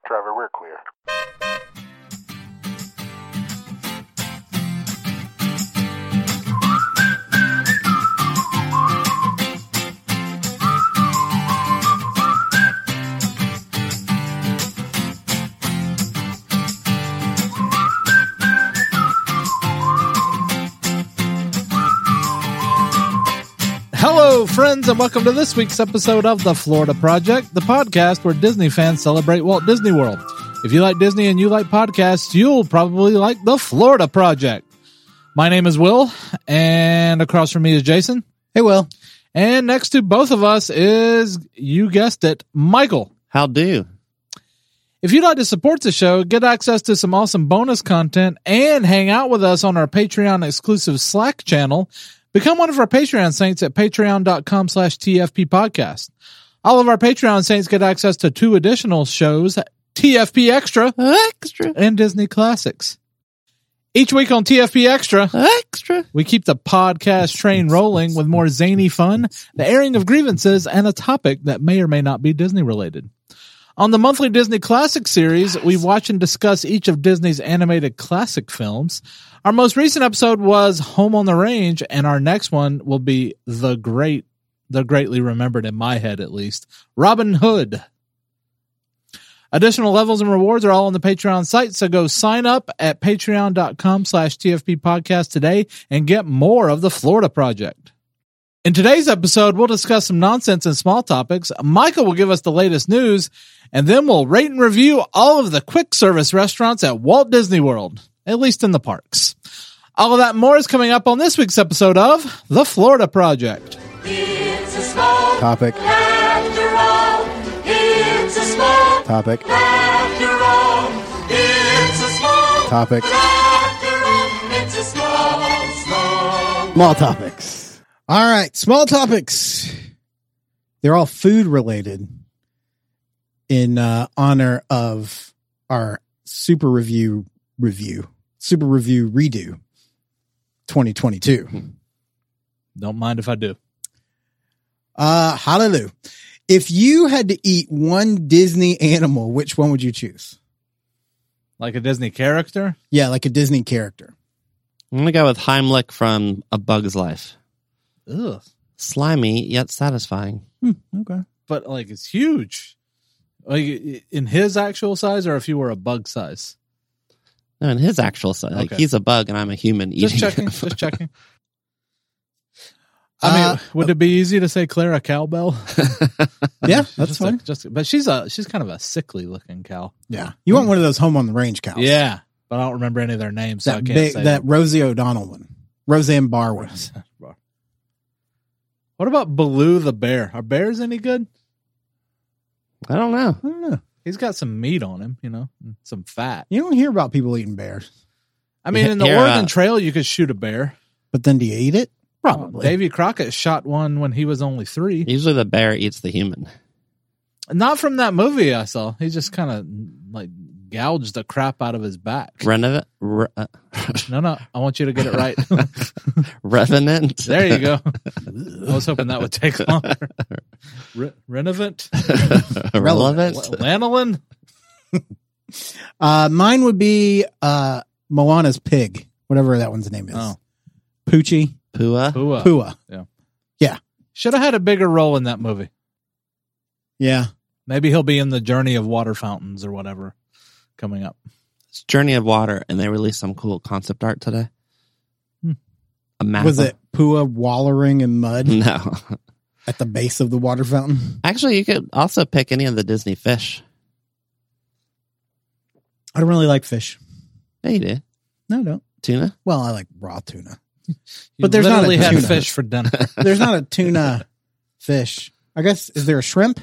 Trevor, we're clear. Hello, friends, and welcome to this week's episode of The Florida Project, the podcast where Disney fans celebrate Walt Disney World. If you like Disney and you like podcasts, you'll probably like The Florida Project. My name is Will, and across from me is Jason. Hey, Will. And next to both of us is, you guessed it, Michael. How do? If you'd like to support the show, get access to some awesome bonus content, and hang out with us on our Patreon exclusive Slack channel, become one of our Patreon saints at patreon.com/TFP podcast. All of our Patreon saints get access to 2 additional shows, TFP Extra and Disney Classics. Each week on TFP Extra, we keep the podcast train rolling with more zany fun, the airing of grievances, and a topic that may or may not be Disney related. On the monthly Disney Classic series, we watch and discuss each of Disney's animated classic films. Our most recent episode was Home on the Range, and our next one will be the greatly remembered in my head at least, Robin Hood. Additional levels and rewards are all on the Patreon site, so go sign up at patreon.com/TFP podcast today and get more of the Florida Project. In today's episode, we'll discuss some nonsense and small topics. Michael will give us the latest news, and then we'll rate and review all of the quick service restaurants at Walt Disney World, at least in the parks. All of that and more is coming up on this week's episode of The Florida Project. It's a small Topic. after all. It's a small Topic. after all. It's a small Topic. after all. It's a small. Small topics. All right, small topics. They're all food related in honor of our Super Review redo 2022. Don't mind if I do. Hallelujah. If you had to eat one Disney animal, which one would you choose? Like a Disney character? Yeah, like a Disney character. I'm going to go with Heimlich from A Bug's Life. Ugh. Slimy, yet satisfying. Okay. But like it's huge. Like in his actual size, or if you were a bug size? No, in his actual size. Like, Okay. he's a bug and I'm a human eating. Just checking. Just checking. I mean, would it be easy to say Clara Cowbell? Yeah, that's Just fine. but she's kind of a sickly looking cow. Yeah. You want one of those home on the range cows. Yeah, but I don't remember any of their names, so I That can't big, say that Rosie O'Donnell one. Roseanne Barr one. What about Baloo the bear? Are bears any good? I don't know. I don't know. He's got some meat on him, you know, and some fat. You don't hear about people eating bears. I mean, in the Here, Oregon Trail, you could shoot a bear. But then do you eat it? Probably. Davy Crockett shot one when he was only 3. Usually the bear eats the human. Not from that movie I saw. He just kind of like gouged the crap out of his back. Revenant? No, I want you to get it right. Revenant? There you go. I was hoping that would take longer. Renovant? Relevant? Lanolin? Mine would be Moana's pig, whatever that one's name is. Oh. Poochie. Pua? Pua. Pua. Should have had a bigger role in that movie. Yeah. Maybe he'll be in the Journey of Water Fountains or whatever coming up. It's Journey of Water, and they released some cool concept art today. A map. Was it Pua wallowing in mud No. at the base of the water fountain? Actually, you could also pick any of the Disney fish. I don't really like fish. Yeah, you do. No, I don't. Tuna? Well, I like raw tuna. But there's not a literally had tuna. fish for dinner. There's not a tuna fish. I guess, is there a shrimp?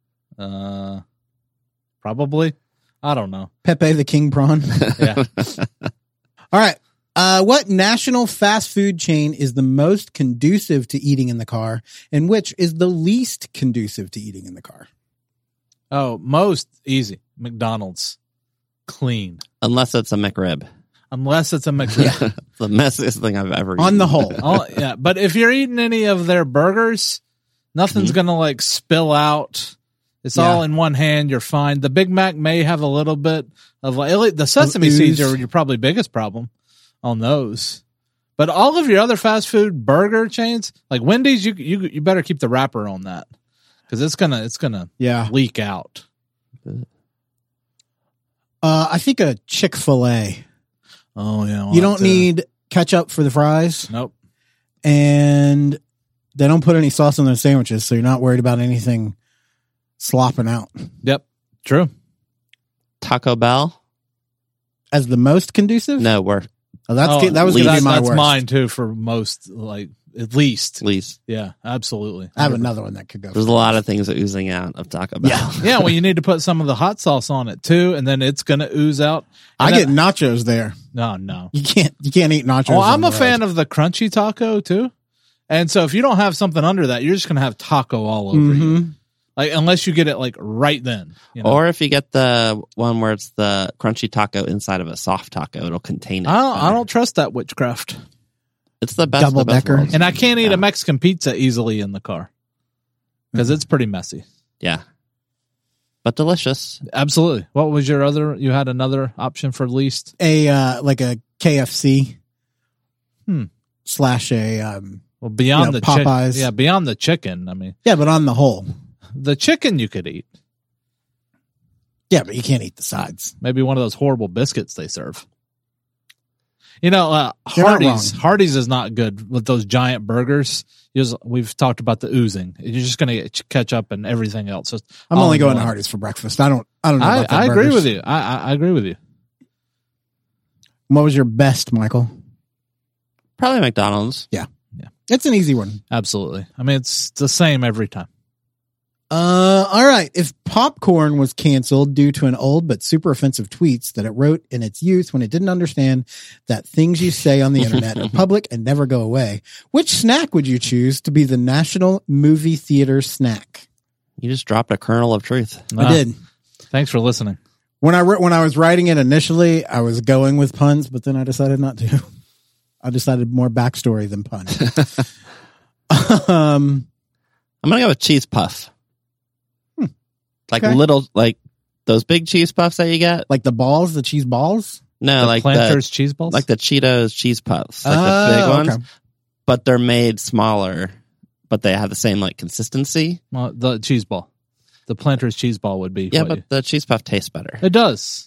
Probably. I don't know. Pepe the king prawn. Yeah. All right. What national fast food chain is the most conducive to eating in the car, and which is the least conducive to eating in the car? Oh, most easy. McDonald's. Clean. Unless it's a McRib. Unless it's a McRib. The messiest thing I've ever eaten. On the whole. Oh, yeah. But if you're eating any of their burgers, nothing's going to like spill out It's all in one hand. You're fine. The Big Mac may have a little bit of like the sesame seeds are your probably biggest problem on those. But all of your other fast food burger chains, like Wendy's, you better keep the wrapper on that because it's gonna leak out. I think a Chick-fil-A. Oh yeah, you don't need ketchup for the fries. Nope. And they don't put any sauce on their sandwiches, so you're not worried about anything slopping out. Yep, true. Taco Bell as the most conducive. No, that was going to be my that's worst. mine too for most, like at least. Yeah, absolutely. I have another one that could go. There's a lot of things oozing out of Taco Bell. Yeah. Well, you need to put some of the hot sauce on it too, and then it's going to ooze out. I get nachos there. No, you can't eat nachos. Well, I'm a fan of the crunchy taco too, and so if you don't have something under that, you're just going to have taco all over you. Like unless you get it like right then, Or if you get the one where it's the crunchy taco inside of a soft taco, it'll contain it. I don't trust that witchcraft. It's the best. Double decker, and I can't eat a Mexican pizza easily in the car because it's pretty messy. Yeah, but delicious. Absolutely. What was your other? You had another option for least like a KFC slash a well beyond the Popeyes. Beyond the chicken. I mean, but on the whole. The chicken you could eat. Yeah, but you can't eat the sides. Maybe one of those horrible biscuits they serve. Hardee's is not good with those giant burgers. We've talked about the oozing. You're just going to get ketchup and everything else. I'm only going to Hardee's for breakfast. I don't know about I agree with you. I agree with you. What was your best, Michael? Probably McDonald's. Yeah. It's an easy one. Absolutely. I mean, it's the same every time. All right. If popcorn was canceled due to an old but super offensive tweets that it wrote in its youth when it didn't understand that things you say on the internet are public and never go away, which snack would you choose to be the national movie theater snack? You just dropped a kernel of truth. I did. Thanks for listening. When I was writing it initially, I was going with puns, but then I decided not to. I decided more backstory than pun. I'm going to go with cheese puff. Like those big cheese puffs that you get. Like the cheese balls? No, the like Planters cheese balls? Like the Cheetos cheese puffs. Like the big ones. Okay. But they're made smaller, but they have the same like consistency. Well, the cheese ball. The Planters cheese ball would be. Yeah, but the cheese puff tastes better. It does.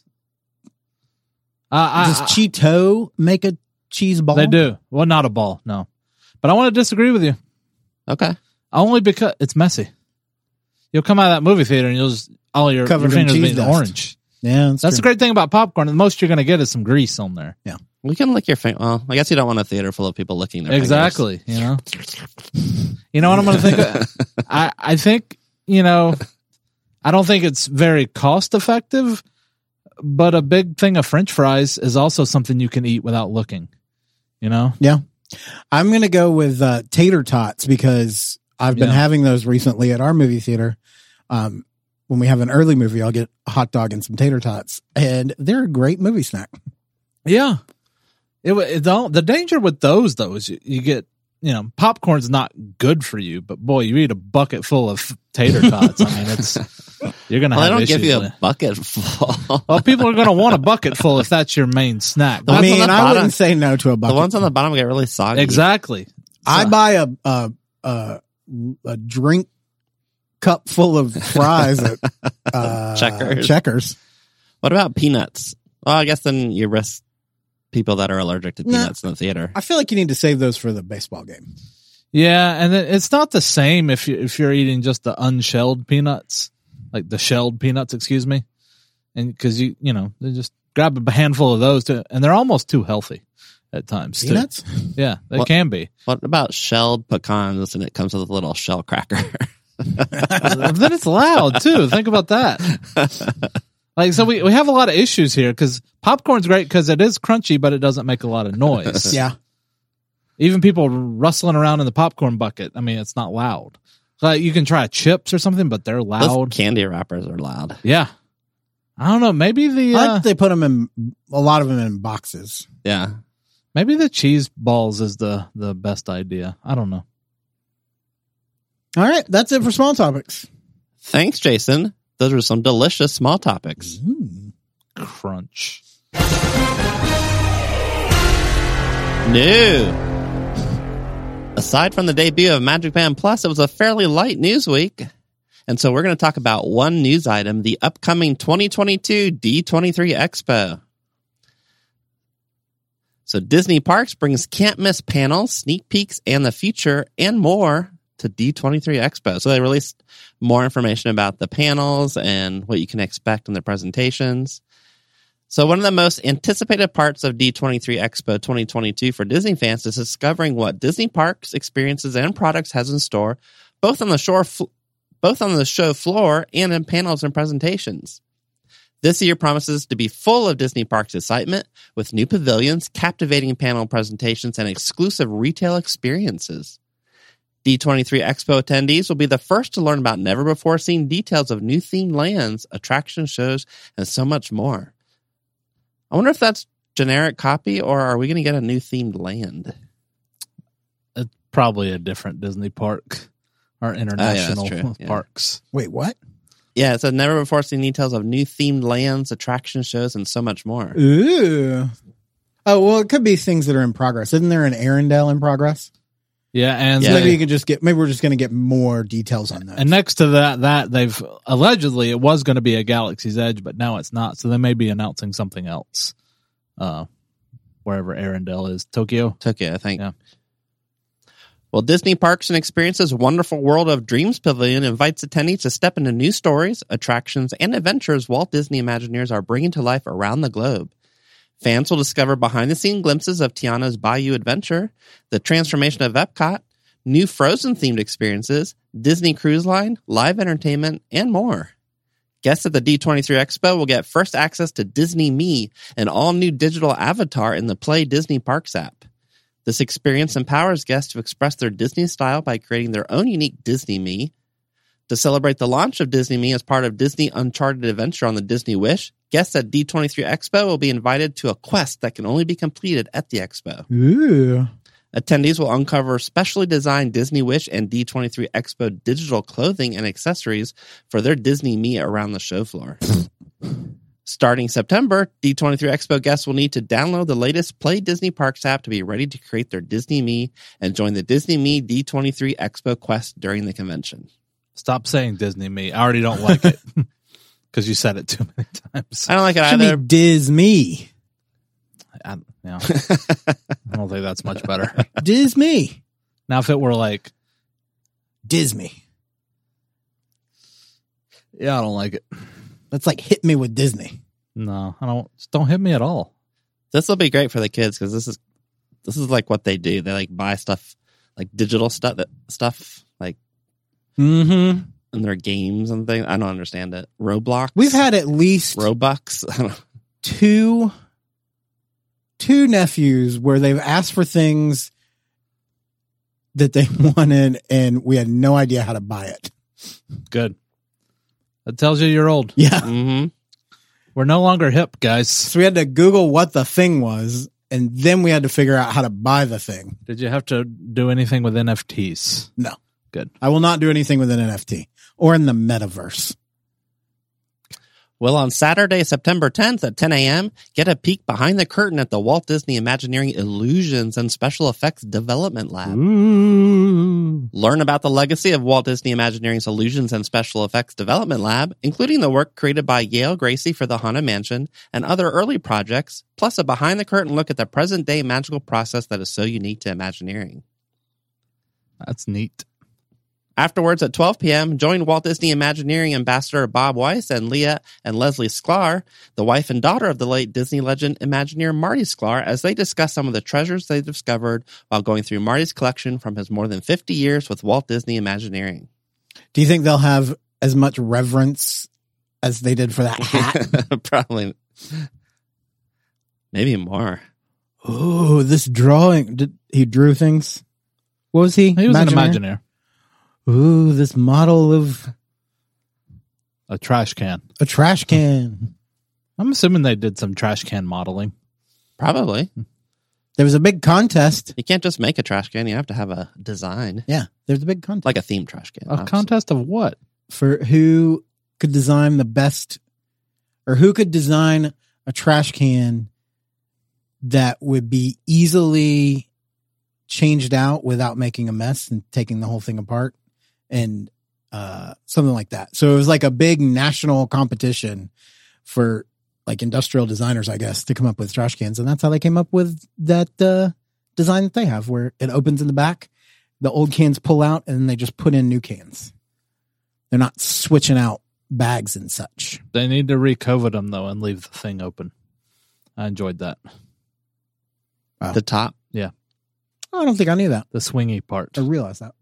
Does Cheeto make a cheese ball? They do. Well, not a ball, no. But I want to disagree with you. Okay. Only because it's messy. You'll come out of that movie theater and you'll just all your fingers being orange. Yeah, that's the great thing about popcorn. The most you're going to get is some grease on there. Yeah, we can lick your finger. Well, I guess you don't want a theater full of people licking their fingers. You know. You know what I'm going to think of? I think I don't think it's very cost effective, but a big thing of French fries is also something you can eat without looking. Yeah, I'm going to go with tater tots because I've been having those recently at our movie theater. When we have an early movie, I'll get a hot dog and some tater tots, and they're a great movie snack. Yeah. The danger with those, though, is you get, popcorn's not good for you, but boy, you eat a bucket full of tater tots. I mean, you're going to have I don't issues give you a bucket full. Well, people are going to want a bucket full if that's your main snack. I wouldn't say no to a bucket. The ones on the bottom get really soggy. Exactly. I buy a drink cup full of fries at Checkers. What about peanuts? Well, I guess then you risk people that are allergic to peanuts in the theater. I feel like you need to save those for the baseball game. Yeah, and it's not the same if you're eating just the unshelled peanuts, like the shelled peanuts, excuse me, and because they just grab a handful of those too, and they're almost too healthy at times. Peanuts? Yeah, they can be. What about shelled pecans? And it comes with a little shell cracker. Then it's loud too. Think about that. So we have a lot of issues here because popcorn's great because it is crunchy, but it doesn't make a lot of noise. Yeah. Even people rustling around in the popcorn bucket. I mean, it's not loud. Like you can try chips or something, but they're loud. Those candy wrappers are loud. Yeah. I don't know. Maybe I think they put them in a lot of them in boxes. Yeah. Maybe the cheese balls is the best idea. I don't know. All right. That's it for small topics. Thanks, Jason. Those are some delicious small topics. Crunch. New. Aside from the debut of Magic Band Plus, it was a fairly light news week. And so we're going to talk about one news item, the upcoming 2022 D23 Expo. So Disney Parks brings can't miss panels, sneak peeks, and the future and more to D23 Expo. So they released more information about the panels and what you can expect in the presentations. So one of the most anticipated parts of D23 Expo 2022 for Disney fans is discovering what Disney Parks, experiences, and products has in store, both on the show floor and in panels and presentations. This year promises to be full of Disney Parks excitement with new pavilions, captivating panel presentations, and exclusive retail experiences. D23 Expo attendees will be the first to learn about never-before-seen details of new themed lands, attraction shows, and so much more. I wonder if that's generic copy, or are we going to get a new themed land? It's probably a different Disney park or international parks. Wait, what? Yeah, it said never before seen details of new themed lands, attraction shows, and so much more. Ooh. Oh, well, it could be things that are in progress. Isn't there an Arendelle in progress? Yeah, and so maybe you could maybe we're just going to get more details on that. And next to that they've allegedly it was going to be a Galaxy's Edge, but now it's not. So they may be announcing something else. Wherever Arendelle is, Tokyo, I think. Yeah. Well, Disney Parks and Experiences Wonderful World of Dreams Pavilion invites attendees to step into new stories, attractions, and adventures Walt Disney Imagineers are bringing to life around the globe. Fans will discover behind-the-scenes glimpses of Tiana's Bayou Adventure, the transformation of Epcot, new Frozen-themed experiences, Disney Cruise Line, live entertainment, and more. Guests at the D23 Expo will get first access to Disney Me, an all-new digital avatar in the Play Disney Parks app. This experience empowers guests to express their Disney style by creating their own unique Disney Me. To celebrate the launch of Disney Me as part of Disney Uncharted Adventure on the Disney Wish, guests at D23 Expo will be invited to a quest that can only be completed at the Expo. Ooh. Attendees will uncover specially designed Disney Wish and D23 Expo digital clothing and accessories for their Disney Me around the show floor. Starting September, D23 Expo guests will need to download the latest Play Disney Parks app to be ready to create their Disney Me and join the Disney Me D23 Expo quest during the convention. Stop saying Disney Me. I already don't like it because you said it too many times. I don't like it Should either. be Disney. I don't think that's much better. Disney. Now, if it were like Disney. Yeah, I don't like it. That's like hit me with Disney. No, I don't. Just don't hit me at all. This will be great for the kids because this is like what they do. They like buy stuff, like digital stuff like Mm-hmm. in their games and things. I don't understand it. Roblox. We've had at least Robux. I don't know. two nephews where they've asked for things that they wanted and we had no idea how to buy it. Good. That tells you you're old. Yeah. Mm-hmm. We're no longer hip, guys. So we had to Google what the thing was, and then we had to figure out how to buy the thing. Did you have to do anything with NFTs? No. Good. I will not do anything with an NFT or in the metaverse. Well, on Saturday, September 10th at 10 a.m., get a peek behind the curtain at the Walt Disney Imagineering Illusions and Special Effects Development Lab. Ooh. Learn about the legacy of Walt Disney Imagineering's Illusions and Special Effects Development Lab, including the work created by Yale Gracie for the Haunted Mansion and other early projects, plus a behind-the-curtain look at the present-day magical process that is so unique to Imagineering. That's neat. Afterwards, at 12 p.m., join Walt Disney Imagineering Ambassador Bob Weiss and Leah and Leslie Sklar, the wife and daughter of the late Disney legend Imagineer Marty Sklar, as they discuss some of the treasures they discovered while going through Marty's collection from his more than 50 years with Walt Disney Imagineering. Do you think they'll have as much reverence as they did for that hat? Probably. Maybe more. Oh, this drawing. He drew things? What was he? He was an Imagineer. Ooh, this model of A trash can. a trash can. I'm assuming they did some trash can modeling. Probably. There was a big contest. You can't just make a trash can. You have to have a design. Yeah, there's a big contest. Like a themed trash can. A contest of what? For who could design the best, or who could design a trash can that would be easily changed out without making a mess and taking the whole thing apart, and something like that. So it was like a big national competition for like industrial designers, I guess, to come up with trash cans. And that's how they came up with that design that they have, where it opens in the back, the old cans pull out, and then they just put in new cans. They're not switching out bags and such. They need to re-COVID them, though, and leave the thing open. I enjoyed that. Wow. The top. Yeah. I don't think I knew that. The swingy part. I realized that.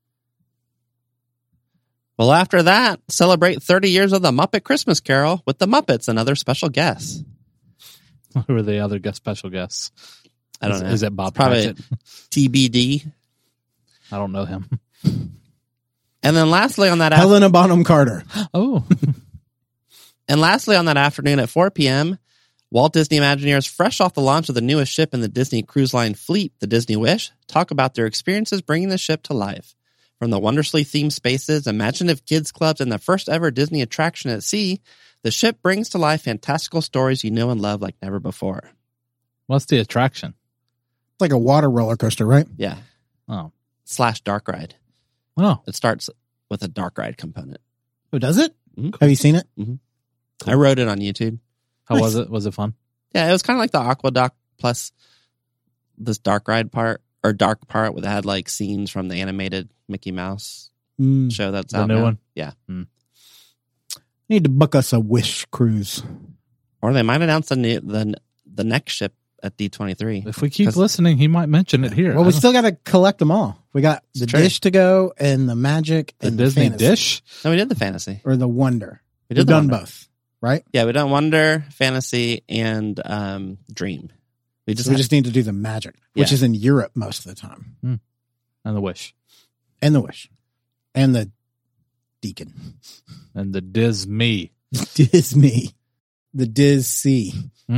Well, after that, celebrate 30 years of the Muppet Christmas Carol with the Muppets and other special guests. Who are the other special guests? I don't know. Is it Bob Probably Cratchit? TBD. I don't know him. And then lastly on that Helena Bonham Carter. Oh. And lastly on that afternoon at 4 p.m., Walt Disney Imagineers, fresh off the launch of the newest ship in the Disney Cruise Line fleet, the Disney Wish, talk about their experiences bringing the ship to life. From the wondrously themed spaces, imaginative kids clubs, and the first ever Disney attraction at sea, the ship brings to life fantastical stories you know and love like never before. What's the attraction? It's like a water roller coaster, right? Yeah. Oh. / dark ride. Oh. It starts with a dark ride component. Oh, does it? Mhm. Have you seen it? I wrote it on YouTube. How Nice. was it? Was it fun? Yeah, it was kind of like the Aqueduct plus this dark ride part, or dark part where they had like scenes from the animated Mickey Mouse show that's The out new now. one? Yeah. Need to book us a Wish cruise. Or they might announce the next ship at D23. If we keep 'Cause- listening, he might mention it here. Well, we still got to collect them all. We got the It's true. dish to go and the magic the and Disney the fantasy. dish. No, we did the fantasy. Or the wonder. We did We've the done Wonder. both, right? Yeah, we done Wonder, Fantasy, and Dream. We So we just need to do the magic, which Yeah. is in Europe most of the time. And the wish. And the wish. And the deacon. And the Disney. Disney. The Diz C.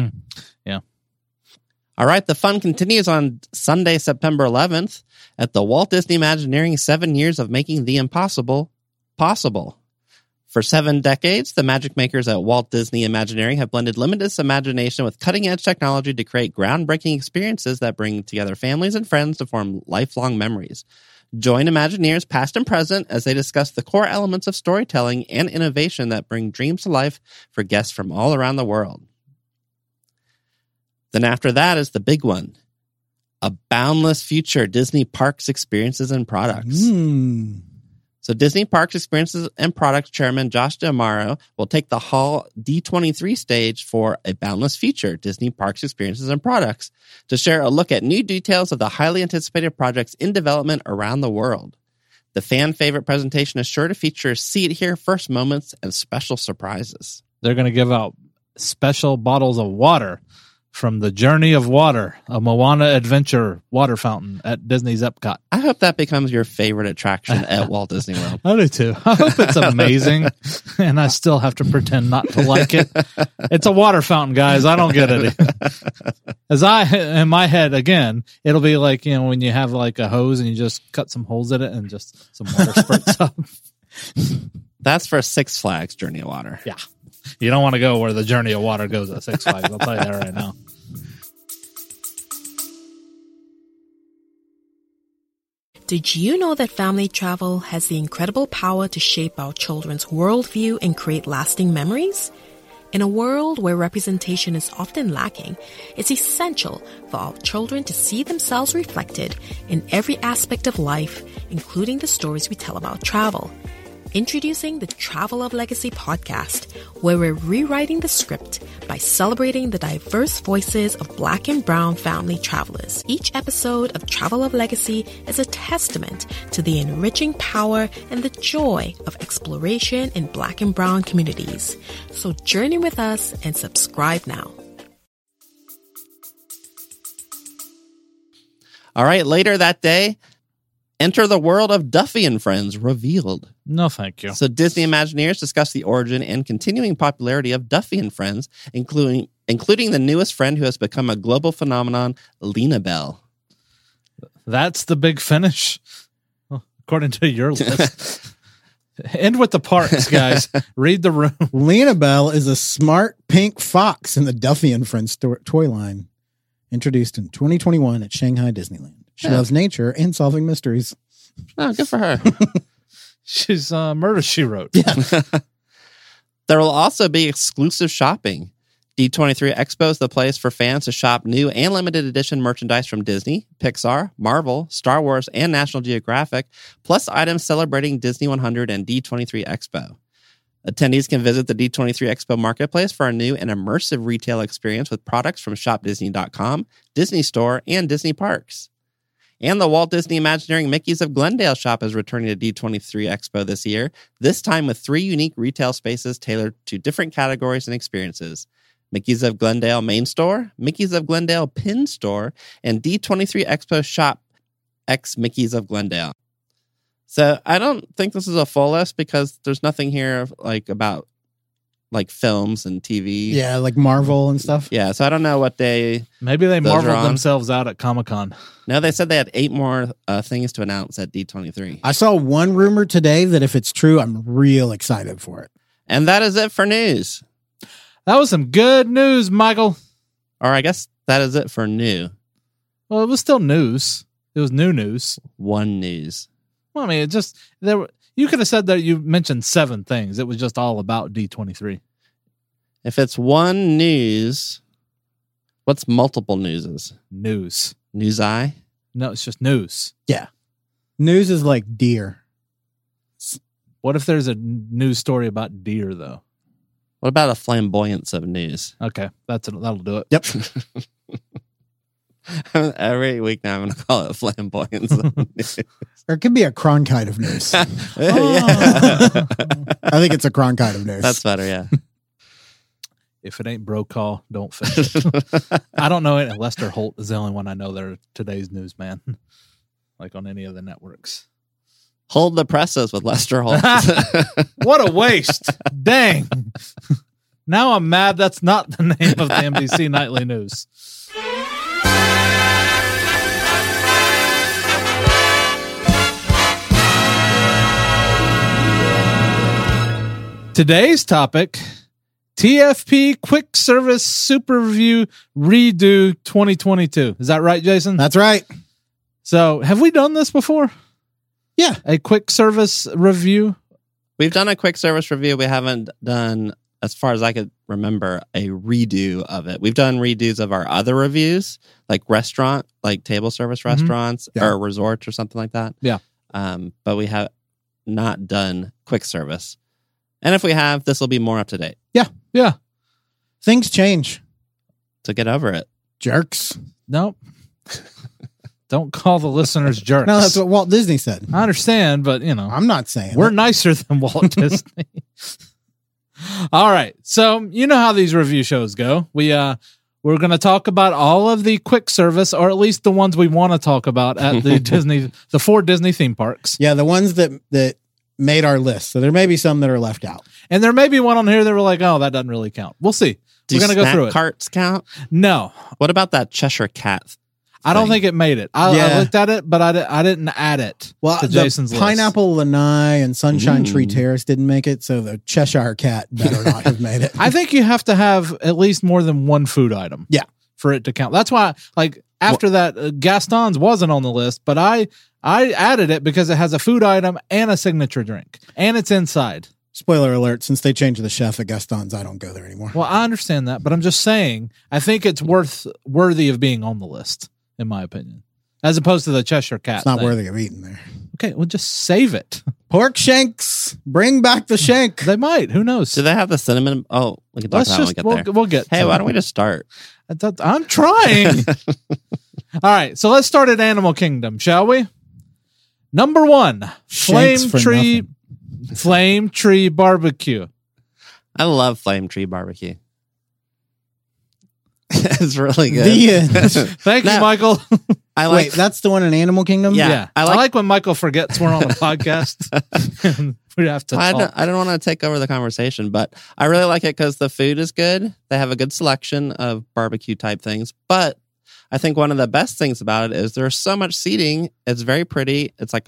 All right, the fun continues on Sunday, September 11th at the Walt Disney Imagineering 7 years of making the impossible possible. For 7 decades, the magic makers at Walt Disney Imagineering have blended limitless imagination with cutting-edge technology to create groundbreaking experiences that bring together families and friends to form lifelong memories. Join Imagineers past and present as they discuss the core elements of storytelling and innovation that bring dreams to life for guests from all around the world. Then after that is the big one, a boundless future Disney Parks Experiences and Products. So Disney Parks Experiences and Products Chairman Josh D'Amaro will take the Hall D23 stage for a boundless future Disney Parks Experiences and Products to share a look at new details of the highly anticipated projects in development around the world. The fan favorite presentation is sure to feature see it here first moments and special surprises. They're going to give out special bottles of water from the Journey of Water, a Moana adventure water fountain at Disney's Epcot. I hope that becomes your favorite attraction at Walt Disney World. I do too. I hope it's amazing, and I still have to pretend not to like it. It's a water fountain, guys. I don't get it. In my head, again, it'll be like, when you have like a hose and you just cut some holes in it and just some water spurts up. That's for Six Flags Journey of Water. Yeah. You don't want to go where the Journey of Water goes at Six Flags. I'll tell you that right now. Did you know that family travel has the incredible power to shape our children's worldview and create lasting memories? In a world where representation is often lacking, it's essential for our children to see themselves reflected in every aspect of life, including the stories we tell about travel. Introducing the Travel of Legacy podcast, where we're rewriting the script by celebrating the diverse voices of Black and Brown family travelers. Each episode of Travel of Legacy is a testament to the enriching power and the joy of exploration in Black and Brown communities. So journey with us and subscribe now. All right, later that day, enter the world of Duffy and Friends revealed. No, thank you. So Disney Imagineers discuss the origin and continuing popularity of Duffy and Friends, including the newest friend who has become a global phenomenon, Lena Bell. That's the big finish, according to your list. End with the parks, guys. Read the room. Lena Bell is a smart pink fox in the Duffy and Friends toy line, introduced in 2021 at Shanghai Disneyland. She loves nature and solving mysteries. Oh, good for her. She's Murder, She Wrote. Yeah. There will also be exclusive shopping. D23 Expo is the place for fans to shop new and limited edition merchandise from Disney, Pixar, Marvel, Star Wars, and National Geographic, plus items celebrating Disney 100 and D23 Expo. Attendees can visit the D23 Expo Marketplace for a new and immersive retail experience with products from shopdisney.com, Disney Store, and Disney Parks. And the Walt Disney Imagineering Mickey's of Glendale shop is returning to D23 Expo this year, this time with 3 unique retail spaces tailored to different categories and experiences. Mickey's of Glendale Main Store, Mickey's of Glendale Pin Store, and D23 Expo Shop X Mickey's of Glendale. So I don't think this is a full list because there's nothing here about films and TV. Yeah, like Marvel and stuff. Yeah, so I don't know what Maybe they Those are marveled on. themselves out at Comic-Con. No, they said they had 8 more things to announce at D23. I saw one rumor today that if it's true, I'm real excited for it. And that is it for news. That was some good news, Michael. Or I guess that is it for new. Well, it was still news. It was new news. One news. Well, I mean, it just you could have said that you mentioned 7 things. It was just all about D23. If it's one news, what's multiple newses? News. News eye? No, it's just news. Yeah. News is like deer. What if there's a news story about deer, though? What about a flamboyance of news? Okay, that'll do it. Yep. Every week now I'm going to call it flamboyance of news. Or it could be a Cronkite of news. Yeah. I think it's a Cronkite of news. That's better, yeah. If it ain't Brokaw, don't finish it. I don't know it. Lester Holt is the only one I know they're today's newsman, like on any of the networks. Hold the presses with Lester Holt. What a waste. Dang. Now I'm mad that's not the name of the NBC Nightly News. Today's topic, TFP Quick Service Super Review Redo 2022. Is that right, Jason? That's right. So have we done this before? Yeah. A quick service review? We've done a quick service review. We haven't done, as far as I could remember, a redo of it. We've done redos of our other reviews, like restaurant, like table service restaurants or resorts or something like that. Yeah. But we have not done quick service. And if we have, this will be more up to date. Yeah. Things change. So get over it. Jerks. Nope. Don't call the listeners jerks. No, that's what Walt Disney said. I understand, but I'm not saying we're it. nicer than Walt Disney. All right. So you know how these review shows go. We're going to talk about all of the quick service, or at least the ones we want to talk about at the the 4 Disney theme parks. Yeah, the ones that made our list. So there may be some that are left out. And there may be one on here that we're like, oh, that doesn't really count. We'll see. Do We're going to go snack through it. carts count? No, What about that Cheshire Cat? I don't thing? think it made it. I Yeah. looked at it, but I didn't add it Well, to the Jason's list. Pineapple Lanai and Sunshine Tree Terrace didn't make it, so the Cheshire Cat better not have made it. I think you have to have at least more than one food item. Yeah. For it to count. That's why, like, after that, Gaston's wasn't on the list, but I added it because it has a food item and a signature drink, and it's inside. Spoiler alert, since they changed the chef at Gaston's, I don't go there anymore. Well, I understand that, but I'm just saying, I think it's worthy of being on the list, in my opinion, as opposed to the Cheshire Cat. It's not thing. worthy of eating there. Okay, well, just save it. Pork shanks. Bring back the shank. They might. Who knows? Do they have the cinnamon? Oh, we can talk Let's about it when we just get there. we'll get. Hey, to why it. don't we just start? I'm trying. All right, so let's start at Animal Kingdom, shall we? Number 1, Shanks for Flame Tree Barbecue. I love Flame Tree Barbecue. It's really good. Thank you, No, Michael. I like. Wait, that's the one in Animal Kingdom? Yeah. I I like when Michael forgets we're on a podcast. And we have to talk. I don't want to take over the conversation, but I really like it because the food is good. They have a good selection of barbecue type things. But I think one of the best things about it is there's so much seating. It's very pretty. It's like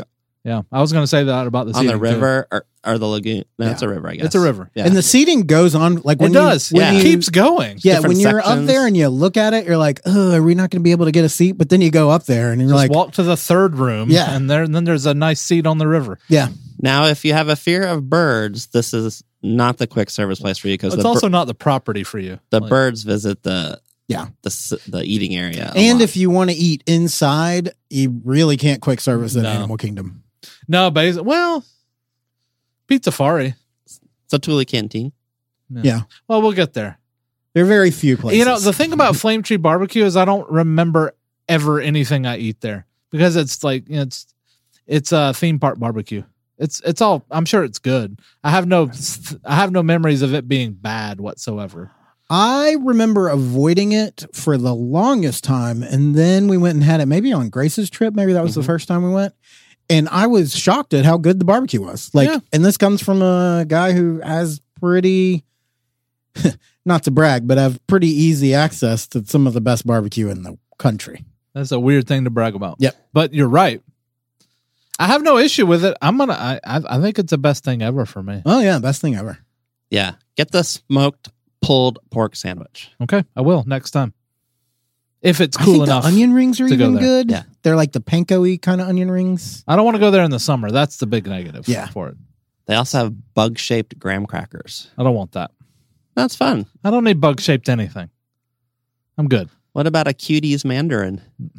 Yeah, I was going to say that about the on the seating, too. river or the lagoon. No, Yeah. it's a river, I guess. It's a river. Yeah. And the seating goes on like when It does. when It you- keeps going. Yeah, different when you're up sections. there and you look at it, you're like, oh, are we not going to be able to get a seat? But then you go up there and you're Just like, walk to the third room. Yeah. and then there's a nice seat on the river. yeah. Now, if you have a fear of birds, this is not the quick service place for you because It's also not the property for you. the Like, birds visit the Yeah. the eating area. a And lot. if you want to eat inside, you really can't quick service at No. Animal Kingdom. No, basically, well, Pizza Fari. it's a Thule canteen. Yeah. Well, we'll get there. There are very few places. You know, the thing about Flame Tree Barbecue is I don't remember ever anything I eat there because it's like it's a theme park barbecue. It's all. I'm sure it's good. I have no memories of it being bad whatsoever. I remember avoiding it for the longest time. And then we went and had it maybe on Grace's trip. Maybe that was the first time we went. And I was shocked at how good the barbecue was. Like, Yeah. and this comes from a guy who has pretty, not to brag, but have pretty easy access to some of the best barbecue in the country. That's a weird thing to brag about. Yep. But you're right. I have no issue with it. I think it's the best thing ever for me. Oh yeah. Best thing ever. Yeah, get the smoked pulled pork sandwich. Okay, I will next time. If it's I cool think enough. the onion rings are to go even there. good. Yeah. They're like the panko-y kind of onion rings. I don't want to go there in the summer. That's the big negative Yeah. for it. They also have bug shaped graham crackers. I don't want that. That's fun. I don't need bug shaped anything. I'm good. What about a Cuties Mandarin?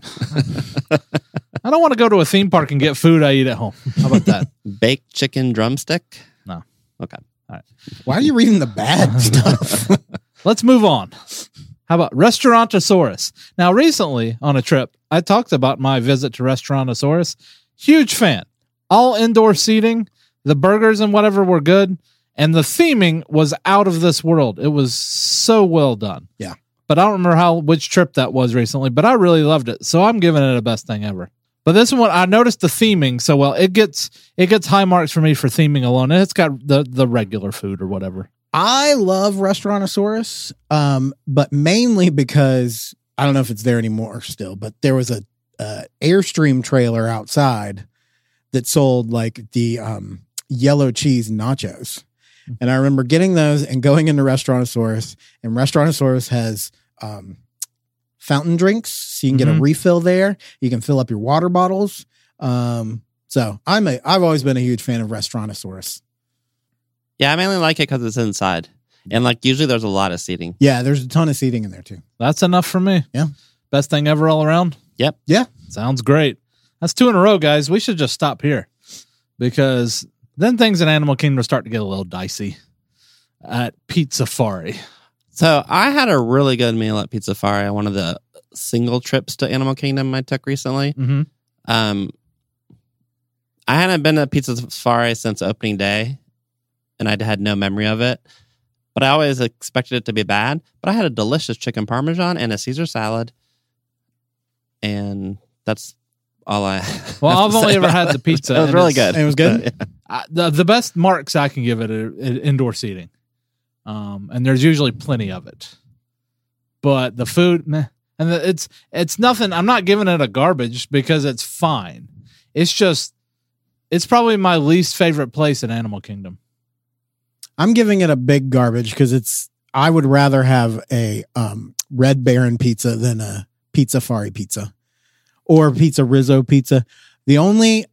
I don't want to go to a theme park and get food I eat at home. How about that? Baked chicken drumstick? No. Okay. Why are you reading the bad stuff? Let's move on. How about Restaurantosaurus? Now, recently on a trip, I talked about my visit to Restaurantosaurus. Huge fan. All indoor seating. The burgers and whatever were good. And the theming was out of this world. It was so well done. Yeah. But I don't remember which trip that was recently, but I really loved it. So I'm giving it a best thing ever. But this one, I noticed the theming so well. It gets high marks for me for theming alone. And it's got the regular food or whatever. I love Restaurantosaurus, but mainly because I don't know if it's there anymore still, but there was a Airstream trailer outside that sold like the yellow cheese nachos. And I remember getting those and going into Restaurantosaurus, and Restaurantosaurus has fountain drinks, so you can get a refill there. You can fill up your water bottles. So I've always been a huge fan of Restaurantosaurus. Yeah, I mainly like it because it's inside. And like usually there's a lot of seating. Yeah, there's a ton of seating in there too. That's enough for me. Yeah. Best thing ever all around. Yep. Yeah. Sounds great. That's 2 in a row, guys. We should just stop here because then things in Animal Kingdom start to get a little dicey at Pizza Fari. So I had a really good meal at Pizza Fari on one of the single trips to Animal Kingdom I took recently. Mm-hmm. I hadn't been to Pizza Safari since opening day, and I had no memory of it. But I always expected it to be bad. But I had a delicious chicken parmesan and a Caesar salad, and that's all I. Well, have I've to only say ever about had it. the pizza. It was and really it's- good. It was good? The best marks I can give it are indoor seating. And there's usually plenty of it. But the food, meh. And it's nothing. I'm not giving it a garbage because it's fine. It's just, it's probably my least favorite place in Animal Kingdom. I'm giving it a big garbage because I would rather have a Red Baron pizza than a Pizza Fari pizza or Pizza Rizzo pizza. The only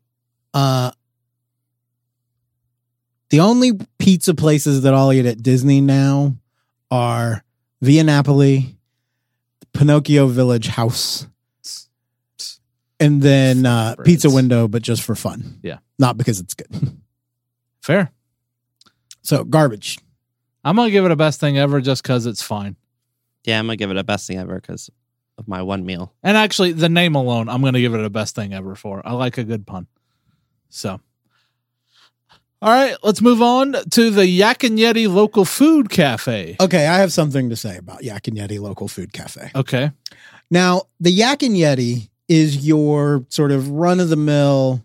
pizza places that I'll eat at Disney now are Via Napoli, Pinocchio Village House, and then Pizza Window, but just for fun. Yeah. Not because it's good. Fair. So garbage. I'm going to give it a best thing ever just because it's fine. Yeah, I'm gonna give it a best thing ever because of my one meal. And actually, the name alone, I'm going to give it a best thing ever for. I like a good pun. So, all right, let's move on to the Yak and Yeti Local Food Cafe. Okay, I have something to say about Yak and Yeti Local Food Cafe. Okay. Now, the Yak and Yeti is your sort of run-of-the-mill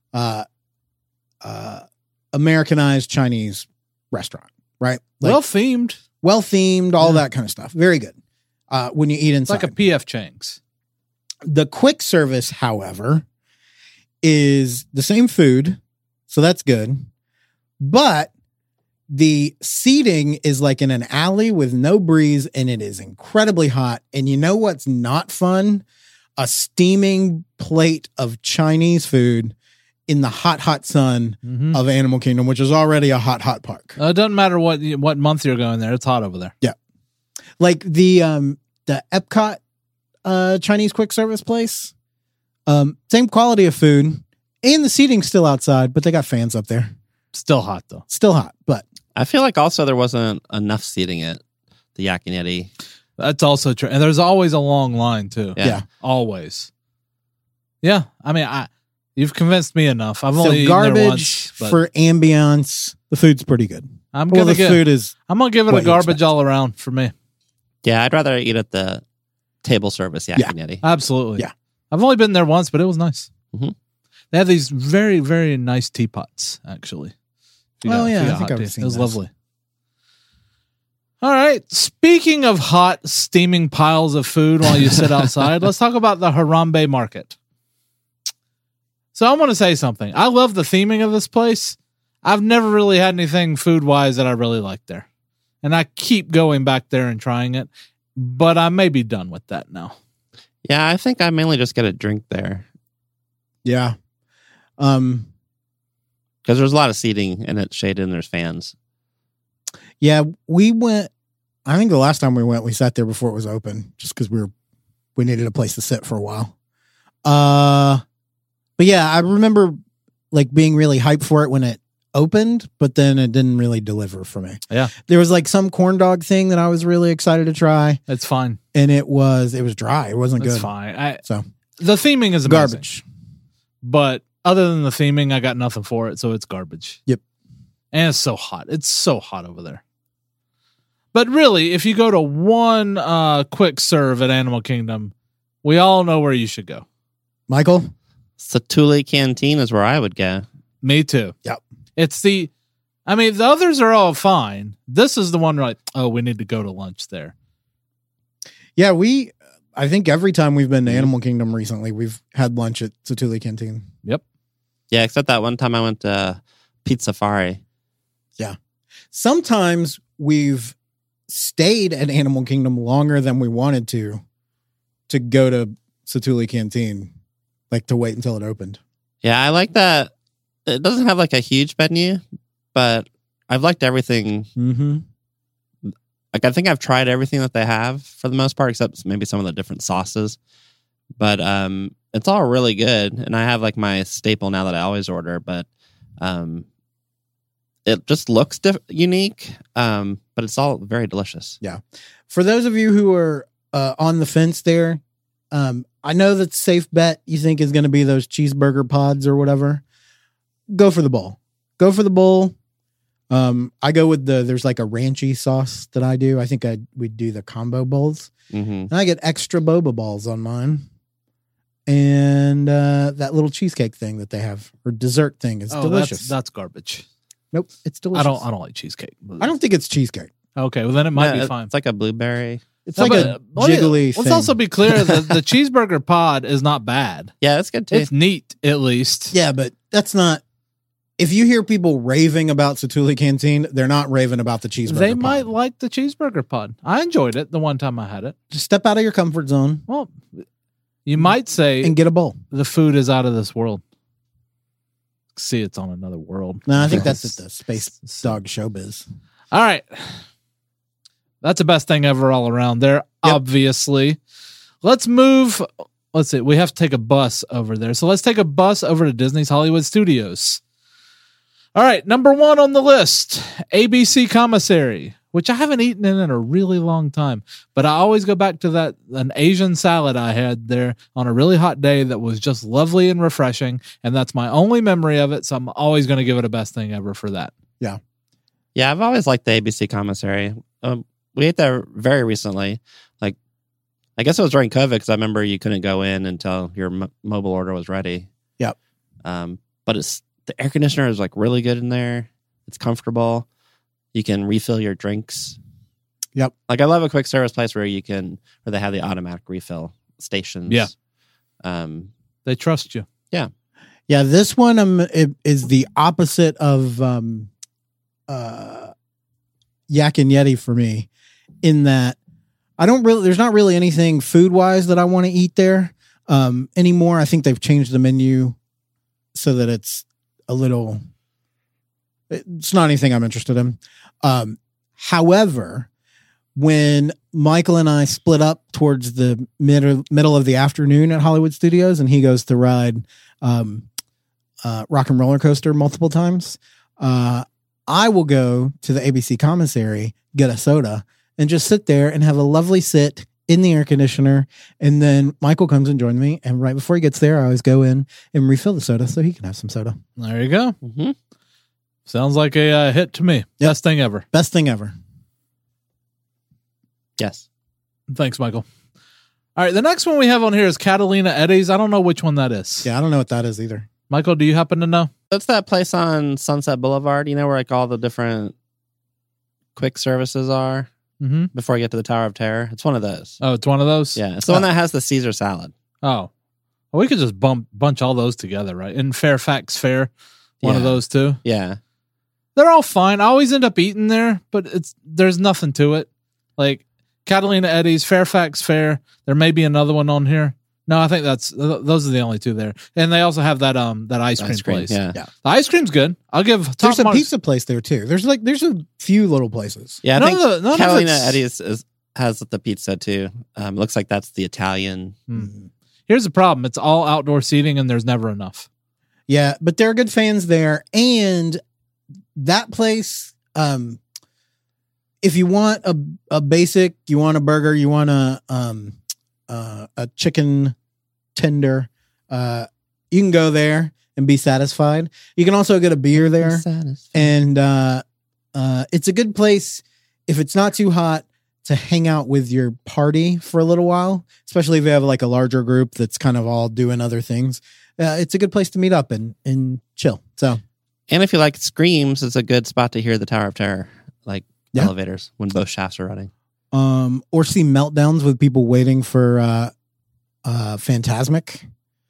Americanized Chinese restaurant, right? Like, Well-themed. all that kind of stuff. Very good. When you eat It's inside. like a P.F. Chang's. The quick service, however, is the same food, so that's good. But the seating is like in an alley with no breeze, and it is incredibly hot. And you know what's not fun? A steaming plate of Chinese food in the hot sun of Animal Kingdom, which is already a hot park. It doesn't matter what month you're going there; it's hot over there. Yeah, like the Epcot Chinese quick service place. Same quality of food, and the seating's still outside, but they got fans up there. Still hot though. Still hot, but I feel like also there wasn't enough seating at the Yak and Yeti. That's also true, and there's always a long line too. yeah. Always. Yeah, I mean, you've convinced me enough. I've So only eaten garbage there once, but for ambiance. The food's pretty good. I'm Well, gonna the food is I'm gonna give it what a you garbage expect. all around for me. Yeah, I'd rather eat at the table service Yak Yeah. and Yeti. Absolutely. Yeah. I've only been there once, but it was nice. Mhm. They have these very, very nice teapots, actually. If you Oh, got- if yeah, you I got think hot I've tea. seen It was those. lovely. All right. Speaking of hot, steaming piles of food while you sit outside, let's talk about the Harambe Market. So I want to say something. I love the theming of this place. I've never really had anything food-wise that I really like there. And I keep going back there and trying it, but I may be done with that now. Yeah, I think I mainly just get a drink there yeah. because there's a lot of seating and it's shaded and there's fans. Yeah, we went. I think the last time we went, we sat there before it was open, just because we needed a place to sit for a while. But yeah, I remember like being really hyped for it when it opened, but then it didn't really deliver for me. Yeah. There was like some corn dog thing that I was really excited to try, It's fine. and it was dry. It wasn't It's good. fine. So The theming is amazing, garbage. but other than the theming, I got nothing for it, so it's garbage. Yep. And it's so hot. It's so hot over there. But really, if you go to one quick serve at Animal Kingdom, we all know where you should go. Michael, Satuli Canteen is where I would go. Me too. Yep. It's the others are all fine. This is the one where like, oh, we need to go to lunch there. yeah, I think every time we've been to Animal Kingdom recently, we've had lunch at Satuli Canteen. Yep. Yeah, except that one time I went to Pizza Safari. Sometimes we've stayed at Animal Kingdom longer than we wanted to go to Satuli Canteen, like to wait until it opened. Yeah, I like that. It doesn't have like a huge menu, but I've liked everything. Mm-hmm. Like I think I've tried everything that they have for the most part, except maybe some of the different sauces. But it's all really good, and I have like my staple now that I always order. But it just looks unique, but it's all very delicious. For those of you who are on the fence there, I know that safe bet you think is going to be those cheeseburger pods or whatever. Go for the bowl. Go for the bowl. I go with there's like a ranchy sauce that I do. I think we'd do the combo bowls. Mm-hmm. And I get extra boba balls on mine. And that little cheesecake thing that they have, or dessert thing, is delicious. That's garbage. Nope, it's delicious. I don't like cheesecake. I don't think it's cheesecake. Okay, well then it might be fine. It's like a blueberry. It's No, like a but jiggly Let's thing. also be clear that the cheeseburger pod is not bad. Yeah, that's good too. It's neat, at least. Yeah, but that's not. If you hear people raving about Satuli Canteen, they're not raving about the cheeseburger. They pod. might like the cheeseburger pod. I enjoyed it the one time I had it. Just step out of your comfort zone Well, you might say and get a bowl. the food is out of this world. See, it's on another world. No, I think that's at the Space Dog Showbiz. All right. That's the best thing ever all around there, obviously. Let's move. Let's see. We have to take a bus over there. So let's take a bus over to Disney's Hollywood Studios. All right. Number 1 on the list, ABC Commissary, which I haven't eaten in a really long time. But I always go back to an Asian salad I had there on a really hot day that was just lovely and refreshing. And that's my only memory of it. So I'm always going to give it a best thing ever for that. Yeah, I've always liked the ABC Commissary. We ate there very recently. Like, I guess it was during COVID because I remember you couldn't go in until your mobile order was ready. Yep. But the air conditioner is like really good in there. It's comfortable. You can refill your drinks. Yep. Like I love a quick service place where they have the automatic refill stations. Yeah. They trust you. Yeah, Yeah, this one it is the opposite of Yak and Yeti for me, in that there's not really anything food wise that I want to eat there anymore. I think they've changed the menu so that it's not anything I'm interested in. However, when Michael and I split up towards the middle of the afternoon at Hollywood Studios, and he goes to ride Rock and Roller Coaster multiple times, I will go to the ABC commissary, get a soda, and just sit there and have a lovely sit in the air conditioner. And then Michael comes and joins me. And right before he gets there, I always go in and refill the soda so he can have some soda. There you go. Mm-hmm. Sounds like a hit to me. Yep. Best thing ever. Best thing ever. Yes. Thanks, Michael. All right, the next one we have on here is Catalina Eddie's. I don't know which one that is. Yeah, I don't know what that is either. Michael, do you happen to know? That's that place on Sunset Boulevard, where like all the different quick services are Mm-hmm. before you get to the Tower of Terror. It's one of those. Oh, it's one of those? Yeah, it's the one that has the Caesar salad. Oh. Well, we could just bunch all those together, right? In Fairfax Fair, one of Yeah. those two. Yeah. They're all fine. I always end up eating there, but there's nothing to it. Like Catalina Eddie's, Fairfax Fair. There may be another one on here. No, I think those are the only two there. And they also have that ice cream place. Yeah. Yeah. The ice cream's good. I'll give top There's a marks. pizza place there too. There's a few little places. Yeah, I None think of the- none of Catalina it's- Eddie's has the pizza too. Looks like that's the Italian. Here's the problem. It's all outdoor seating and there's never enough. Yeah, but there are good fans there. And that place, if you want a basic, you want a burger, you want a chicken tender, you can go there and be satisfied. You can also get a beer there. And it's a good place if it's not too hot to hang out with your party for a little while, especially if you have like a larger group that's kind of all doing other things. It's a good place to meet up and chill. So, And if you like screams, it's a good spot to hear the Tower of Terror, like Yeah. elevators when both shafts are running. or see meltdowns with people waiting for Phantasmic.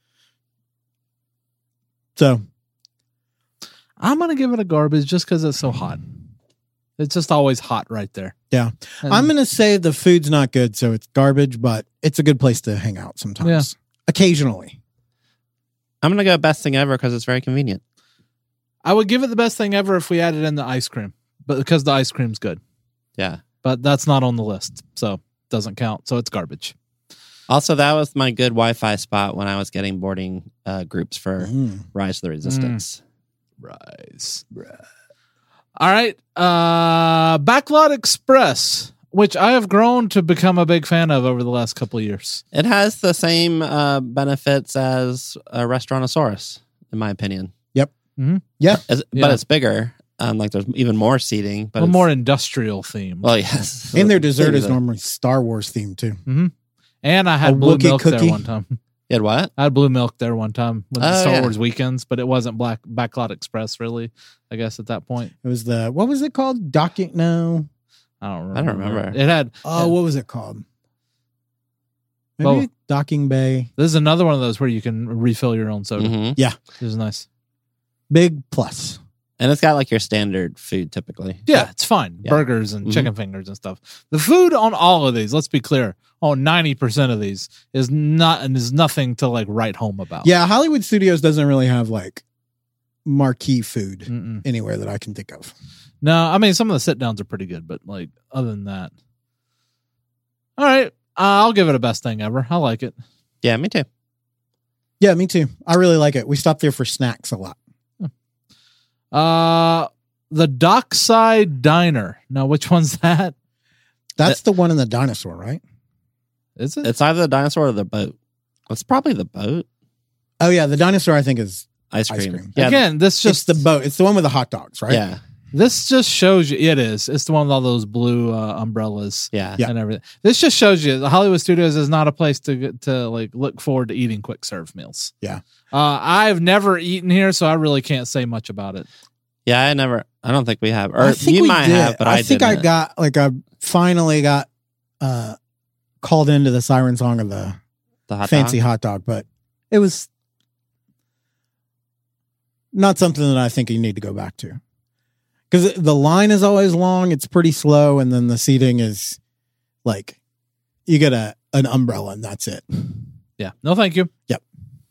So, I'm going to give it a garbage just because it's so hot. It's just always hot right there. yeah, And I'm going to say the food's not good, so it's garbage, but it's a good place to hang out sometimes. Yeah. Occasionally. I'm going to go best thing ever because it's very convenient. I would give it the best thing ever if we added in the ice cream, but because the ice cream's good. Yeah. But that's not on the list, so doesn't count. So it's garbage. Also, that was my good Wi-Fi spot when I was getting boarding groups for Mm. Rise of the Resistance. Rise. All right. Backlot Express, which I have grown to become a big fan of over the last couple of years. It has the same benefits as Restaurantosaurus, in my opinion. Yeah. But Yeah. it's bigger. Like there's even more seating. But A it's- more industrial theme. Well, yes. And their dessert Maybe is the- normally Star Wars themed too. And I had A blue Wookiee milk there cookie. one time. You had what? I had blue milk there one time with the Oh, Star yeah. Wars weekends, but it wasn't Backlot Express really, I guess at that point. It was what was it called? Docking? No. I don't I don't remember. remember. It had, Oh, what was it called? Maybe Oh. Docking Bay. this is another one of those where you can refill your own soda. Mhm. Which is nice. Big plus. And it's got like your standard food typically. Yeah, it's fine. Yeah. Burgers and Mhm. chicken fingers and stuff. The food on all of these, let's be clear, 90% of these is nothing to like write home about. Yeah, Hollywood Studios doesn't really have like marquee food Mm-mm. anywhere that I can think of. No, I mean some of the sit downs are pretty good, but like other than that, all right, I'll give it a best thing ever. I like it. Yeah, me too. Yeah, me too. I really like it. We stopped there for snacks a lot. The Dockside Diner. Now, which one's that? That's the one in the dinosaur, right? Is it? It's either the dinosaur or the boat. It's probably the boat. Oh yeah, the dinosaur I think is Ice Ice cream. cream. Yeah. Again, this just just the boat. It's the one with the hot dogs, right? Yeah. this just shows you it is. It's the one with all those blue umbrellas. Yeah. Yeah. And everything. This just shows you the Hollywood Studios is not a place to like look forward to eating quick serve meals. Yeah. I've never eaten here, so I really can't say much about it. Yeah, I don't think we have. Or I think you we might did. have, but I think didn't. I finally got called into the siren song of the the hot fancy dog. hot dog, but it was not something that I think you need to go back to. Because the line is always long. It's pretty slow. And then the seating is like, you get an umbrella and that's it. Yeah. No, thank you. Yep.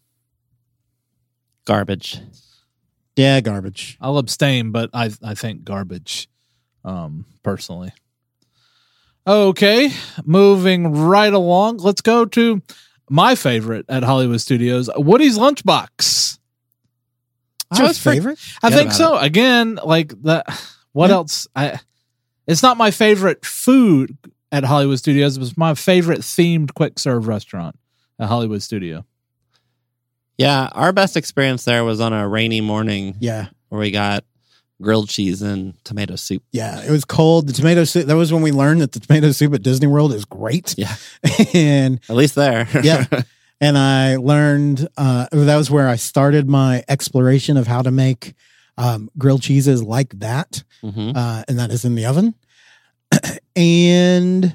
Garbage. Yeah, garbage. I'll abstain, but I think garbage, personally. Okay. Moving right along. Let's go to my favorite at Hollywood Studios, Woody's Lunchbox. It's your favorite? I think about so. Again, like that. What else? It's not my favorite food at Hollywood Studios. It was my favorite themed quick serve restaurant at Hollywood Studio. Yeah, our best experience there was on a rainy morning. Yeah. Where we got grilled cheese and tomato soup. Yeah, it was cold. The tomato soup, that was when we learned that the tomato soup at Disney World is great. Yeah. And At least there. yeah. And I learned, that was where I started my exploration of how to make grilled cheeses like that. Mhm. And that is in the oven. And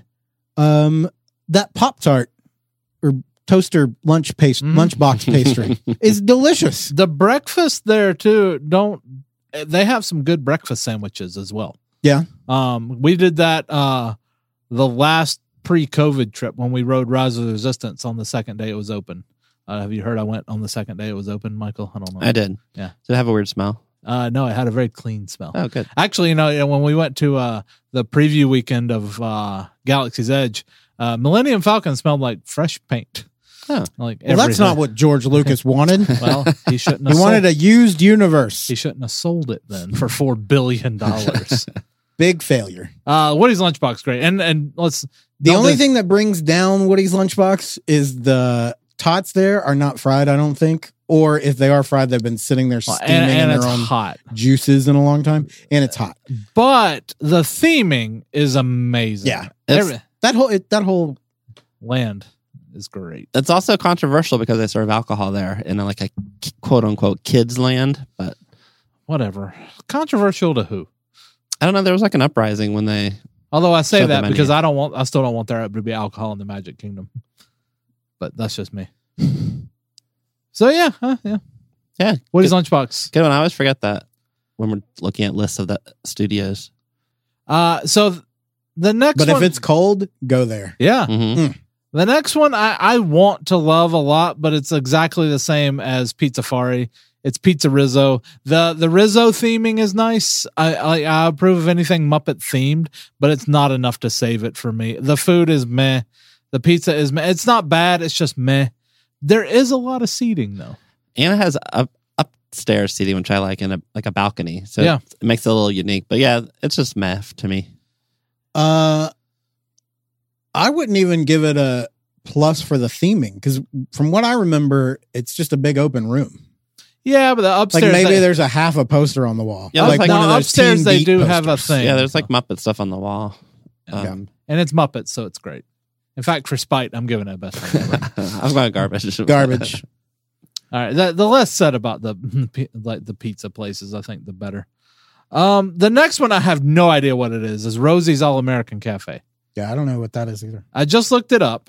that Pop-Tart or toaster lunchbox pastry is delicious. The breakfast there too. They have some good breakfast sandwiches as well. Yeah. We did that the last pre-COVID trip when we rode Rise of the Resistance on the second day it was open. Have you heard I went on the second day it was open, Michael? I don't know. I did. Yeah. Did it have a weird smell? No, it had a very clean smell. Oh, good. Actually, when we went to the preview weekend of Galaxy's Edge, Millennium Falcon smelled like fresh paint. Oh. Like Well, that's not what George Lucas wanted. Well, he shouldn't. He Have wanted a used universe. He shouldn't have sold it then for $4 billion. Big failure. Woody's Lunchbox, great, and let's. The only thing that brings down Woody's Lunchbox is the tots there are not fried, I don't think. Or if they are fried, they've been sitting there steaming in it's their own hot, juices in a long time. And it's hot. but the theming is amazing. Yeah. That That whole land is great. It's also controversial because they serve alcohol there in like a quote unquote kids land. But Whatever. Controversial to who? I don't know. There was like an uprising when they. Although I say Shut the that menu. because I still don't want there to be alcohol in the Magic Kingdom. But that's just me. So yeah. Yeah. Woody's good, Lunchbox. good one. I always forget that when we're looking at lists of the studios. So the next But one. if it's cold, go there. Yeah. Mm-hmm. The next one I want to love a lot, but it's exactly the same as Pizzafari. It's Pizza Rizzo. The Rizzo theming is nice. I approve of anything Muppet themed, but it's not enough to save it for me. The food is meh. The pizza is meh. It's not bad. It's just meh. There is a lot of seating though. And it has upstairs seating, which I like, in a balcony. So Yeah. it makes it a little unique. But yeah, it's just meh to me. I wouldn't even give it a plus for the theming because from what I remember, it's just a big open room. Yeah, but the Like upstairs maybe they, there's a half a poster on the wall. Yeah, like like one of those upstairs Teen they Beat do have a posters. thing. Yeah, there's like Muppet stuff on the wall. and it's Muppets, so it's great. In fact, for spite, I'm giving it a best thing ever. I'm going garbage. Garbage. All right, the less said about the pizza places, I think the better. The next one I have no idea what it is Rosie's All American Cafe. Yeah, I don't know what that is either. I just looked it up,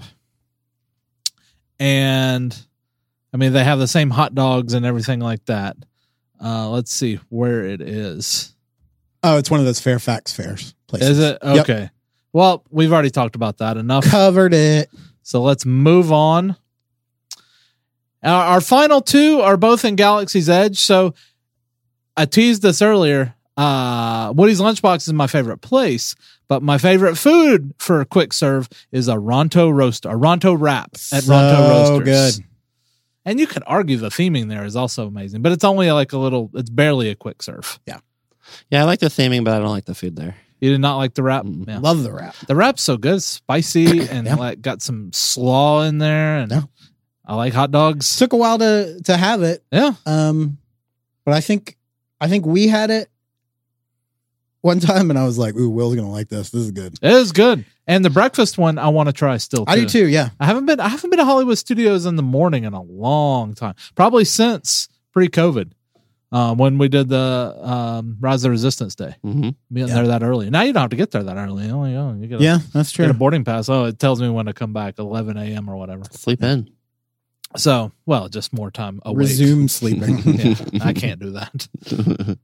and I mean they have the same hot dogs and everything like that. Let's see where it is. Oh, it's one of those Fairfax fairs places. Is it okay? Well, we've already talked about that enough. Covered it. So let's move on. Our final two are both in Galaxy's Edge. So I teased this earlier. Woody's Lunchbox is my favorite place, but my favorite food for a quick serve is a Ronto wrap at Ronto Roasters. Good. And you could argue the theming there is also amazing, but it's only like it's barely a quick serve. Yeah, I like the theming, but I don't like the food there. You did not like the wrap? Mm. Yeah. Love the wrap. The wrap's so good, it's spicy and like got some slaw in there, and Yeah. I like hot dogs. Took a while to have it. Yeah. But I think we had it one time and I was like, ooh, Will's gonna like this. This is good. It is good. And the breakfast one I want to try still too. I do too, yeah. I haven't been to Hollywood Studios in the morning in a long time. Probably since pre-COVID. When we did the Rise of the Resistance Day. Mm-hmm. Being there that early. Now you don't have to get there that early. You get Yeah, that's get true. a boarding pass. Oh, it tells me when to come back, 11 a.m. or whatever. Sleep in. So, well, just more time awake. Resume sleeping. Yeah, I can't do that.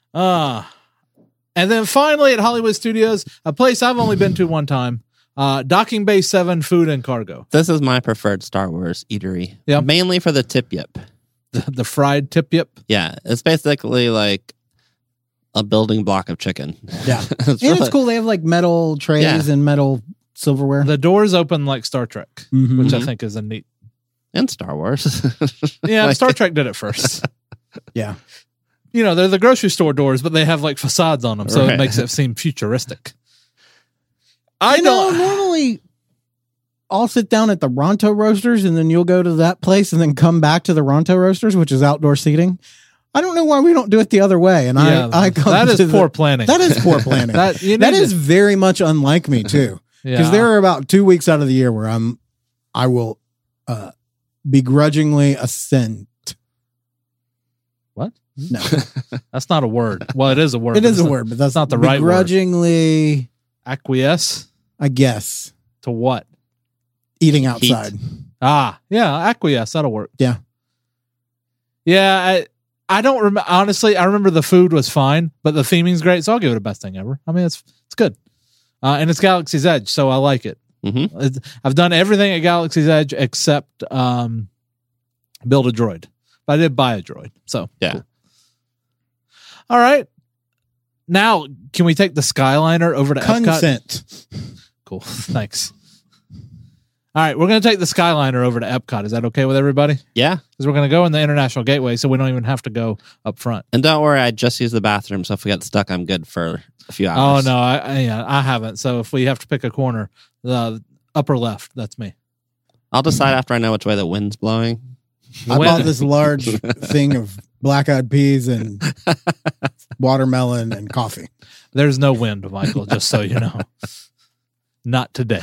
And then finally at Hollywood Studios, a place I've only been to one time, Docking Bay 7 Food and Cargo. This is my preferred Star Wars eatery. Yep. Mainly for the tip yip. The fried tip yip. Yeah. It's basically like a building block of chicken. Yeah. It's And really- it's cool. They have like metal trays and metal silverware. The doors open like Star Trek, Mhm. which I think is a neat. And Star Wars. Yeah, Like- Star Trek did it first. Yeah. You know, they're the grocery store doors, but they have like facades on them, so Right. it makes it seem futuristic. Normally I'll sit down at the Ronto Roasters and then you'll go to that place and then come back to the Ronto Roasters, which is outdoor seating. I don't know why we don't do it the other way. And Yeah, I come that is to poor planning. That is poor planning. That, you That need is to- very much unlike me too. Because yeah. there are about 2 weeks out of the year where I will begrudgingly assent. What? No, That's not a word. Well, it is a word. it but is it's a word, but that's not the right word. begrudgingly, Acquiesce I guess, to what? eating outside. Ah, yeah, acquiesce. That'll work. Yeah. Yeah, I don't remember. Honestly, I remember the food was fine, but the theming's great, so I'll give it a best thing ever. I mean, it's good. And it's Galaxy's Edge, so I like it. Mhm. I've done everything at Galaxy's Edge except build a droid. But I did buy a droid, so Yeah. cool. All right. Now, can we take the Skyliner over to Epcot? Consent. Cool. Thanks. All right, we're going to take the Skyliner over to Epcot. Is that okay with everybody? Yeah. Because we're going to go in the International Gateway, so we don't even have to go up front. And don't worry, I just used the bathroom, so if we get stuck, I'm good for a few Oh, hours. no, I haven't. So if we have to pick a corner, the upper left, that's me. I'll decide after I know which way the wind's blowing. I When- bought this large thing of black-eyed peas and watermelon and coffee. There's no wind, Michael, just so you know. Not today.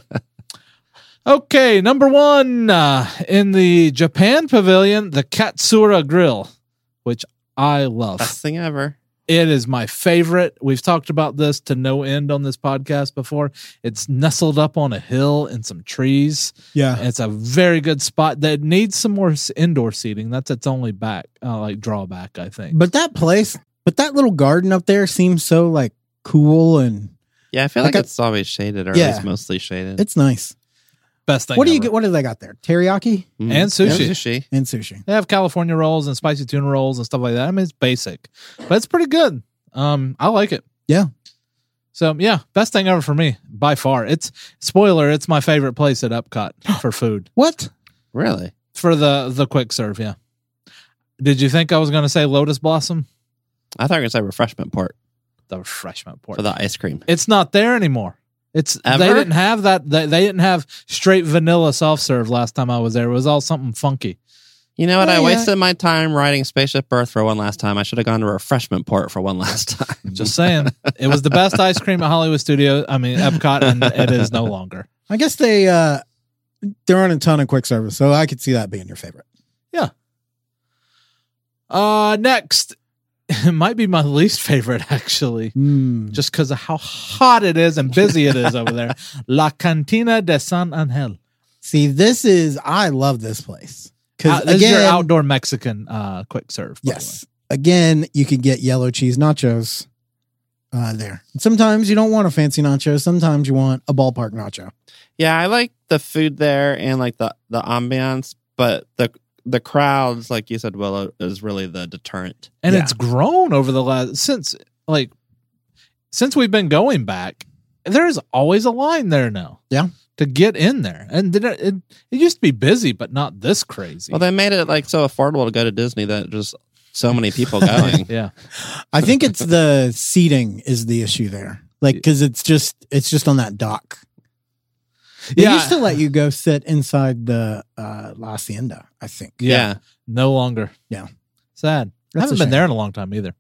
Okay, number one in the Japan Pavilion, the Katsura Grill, which I love. Best thing ever. It is my favorite. We've talked about this to no end on this podcast before. It's nestled up on a hill in some trees. Yeah. It's a very good spot that needs some more indoor seating. That's its only drawback, I think. But that little garden up there seems so like cool and Yeah, I feel Like like a- it's always shaded, or Yeah. at least mostly shaded. it's nice. Best thing What do you ever. get? What do they got there? Teriyaki Mm. And sushi. Yeah, sushi. and sushi. They have California rolls and spicy tuna rolls and stuff like that. I mean, it's basic, but it's pretty good. I like it. Yeah. So yeah, best thing ever for me by far. It's my favorite place at Epcot for food, What? Really? for the quick serve. Yeah. Did you think I was going to say Lotus Blossom? I thought you were going to say refreshment port The refreshment port. for the ice cream. It's not there anymore. They Ever? didn't have that. They didn't have straight vanilla soft serve last time I was there. It was all something funky. You know what? Oh, I yeah. wasted my time riding Spaceship Earth for one last time. I should have gone to refreshment port for one last time. Just saying, it was the best ice cream at Hollywood Studios. I mean Epcot, and it is no longer. I guess there aren't a ton of quick service, so I could see that being your favorite. Next, it might be my least favorite actually, Mm. just because of how hot it is and busy it is over there. La Cantina de San Angel. See, I love this place. This is your outdoor Mexican quick serve. by the Yes. Again, you can get yellow cheese nachos there. Sometimes you don't want a fancy nacho. Sometimes you want a ballpark nacho. Yeah, I like the food there and like the ambiance, but the crowds, like you said, Willow, is really the deterrent. way. And Yeah. it's grown over the last since we've been going back. There's always a line there now. Yeah. To get in there, and it used to be busy, but not this crazy. Well, they made it like so affordable to go to Disney that just so many people going. Yeah. I think it's the seating is the issue there. Like, because it's just on that dock. They Yeah. used to let you go sit inside the La Hacienda, I think. Yeah. No longer. Yeah. Sad. I That's haven't a been shame. there in a long time either.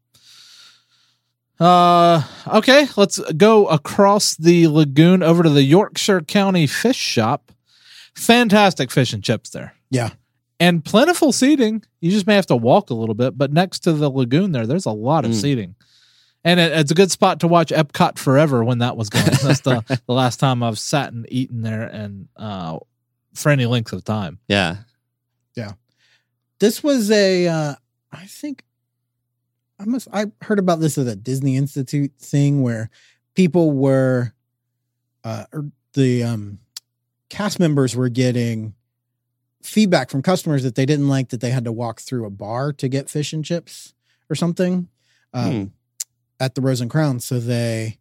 Okay, let's go across the lagoon over to the Yorkshire County Fish Shop. Fantastic fish and chips there. Yeah. And plentiful seating. You just may have to walk a little bit, but next to the lagoon there's a lot of seating. And it's a good spot to watch Epcot Forever when that was going. That's the last time I've sat and eaten there and for any length of time. Yeah. This was I think I heard about this at a Disney Institute thing where people were, or the cast members were getting feedback from customers that they didn't like that they had to walk through a bar to get fish and chips or something at the Rose and Crown. So they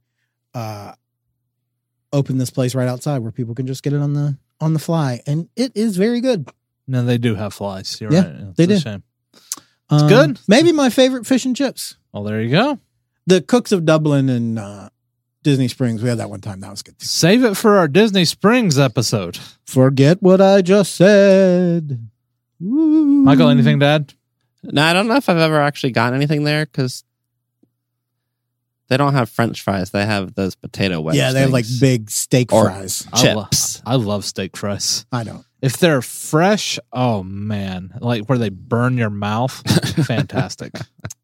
opened this place right outside where people can just get it on the fly, and it is very good. No, they do have flies. You're Yeah, right. It's they a do. Shame. It's good. Maybe my favorite fish and chips. Well, there you go. The Cooks of Dublin and Disney Springs. We had that one time. That was good too. Save it for our Disney Springs episode. Forget what I just said. Woo. Michael, anything to add? No, I don't know if I've ever actually gotten anything there because they don't have French fries. They have those potato wedge. Yeah, they have like things. big steak Or- fries. Chips. I love steak fries. I don't. If they're fresh, oh man, like where they burn your mouth, fantastic.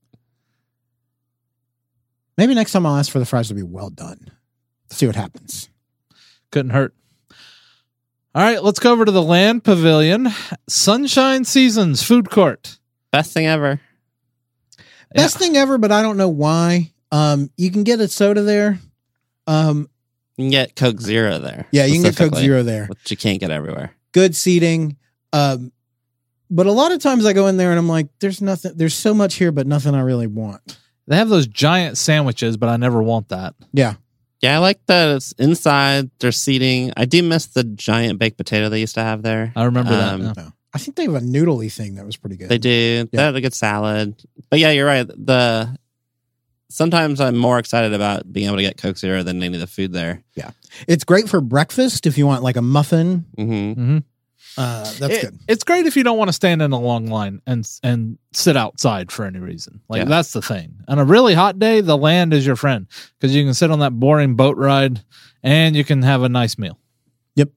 Maybe next time I'll ask for the fries to be well done. See what happens. Couldn't hurt. All right, let's go over to the Land Pavilion. Sunshine Seasons Food Court. Best thing ever. Best thing ever, but I don't know why. You can get a soda there. You can get Coke Zero there. Yeah, you can get Coke specifically, Zero there. which you can't get everywhere. Good seating. But a lot of times I go in there and I'm like, there's nothing. There's so much here, but nothing I really want. They have those giant sandwiches, but I never want that. Yeah. Yeah, I like that it's inside. There's seating. I do miss the giant baked potato they used to have there. I remember that. Um, yeah. No. I think they have a noodly thing that was pretty good. They do. They had a good salad. But yeah, you're right. Sometimes I'm more excited about being able to get Coke Zero than any of the food there. It's great for breakfast if you want like a muffin. Mm-hmm. That's good. It's great if you don't want to stand in a long line and sit outside for any reason. Like Yeah. that's the thing. On a really hot day, the land is your friend because you can sit on that boring boat ride and you can have a nice meal. Yep.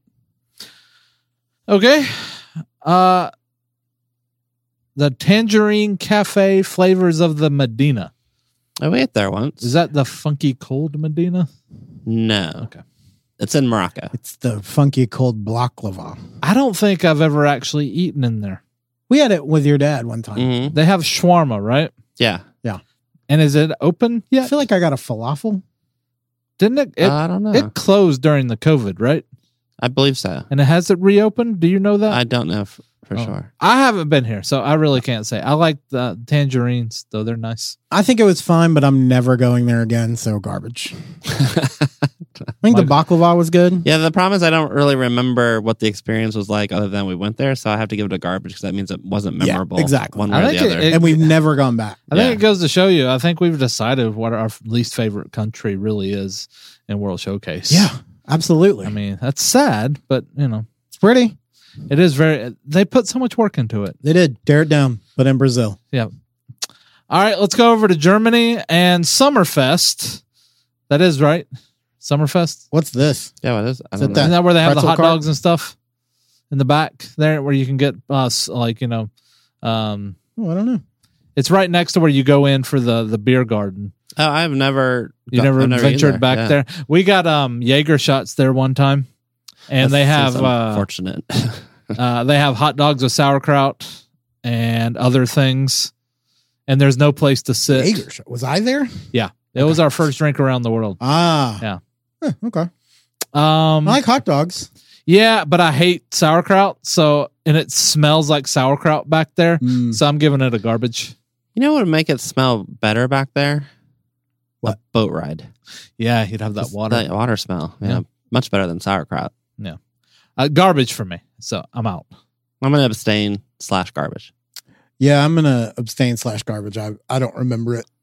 Okay. The Tangerine Cafe Flavors of the Medina. I ate there once. Is that the funky cold Medina? No. Okay. It's in Morocco. It's the funky cold baklava. I don't think I've ever actually eaten in there. We had it with your dad one time. Mm-hmm. They have shawarma, right? Yeah. And is it open I yet? feel like I got a falafel. Didn't it? I don't know. It closed during the COVID, right? I believe so. And it has it reopened? Do you know that? I don't know for Oh. sure. I haven't been here, so I really can't say. I like the tangerines, though they're nice. I think it was fine, but I'm never going there again. So garbage. I think the baklava was good. Yeah, the problem is I don't really remember what the experience was like other than we went there, so I have to give it a garbage because that means it wasn't Yeah, memorable. exactly. One I way or think the other. And we've never gone back. I think Yeah. it goes to show you. I think we've decided what our least favorite country really is in World Showcase. Yeah, absolutely. I mean, that's sad, but, it's pretty. it is very, they put so much work into it. They did tear it down, but in Brazil. Yeah. All right, let's go over to Germany and Summerfest. That is right. Summerfest. What's this? Yeah, what is it? I Is don't it know. Isn't that where they have the pretzel hot cart? dogs and stuff in the back there where you can get Oh, I don't know. it's right next to where you go in for the beer garden. Oh, I've never. You never I've been ventured back Yeah. there. We got Jaeger shots there one time. And they have That's unfortunate. they have hot dogs with sauerkraut and other things. And there's no place to sit. Jaeger shot. Was I there? Yeah. It was our first drink around the world. Ah. Yeah. Okay. I like hot dogs. Yeah, but I hate sauerkraut. And it smells like sauerkraut back there. Mm. So I'm giving it a garbage. You know what would make it smell better back there? What? A boat ride. Yeah, you'd have that Just water. That water smell. Yeah. Yeah. Much better than sauerkraut. Garbage for me. So I'm out. I'm going to abstain / garbage. Yeah, I'm gonna abstain / garbage. I don't remember it.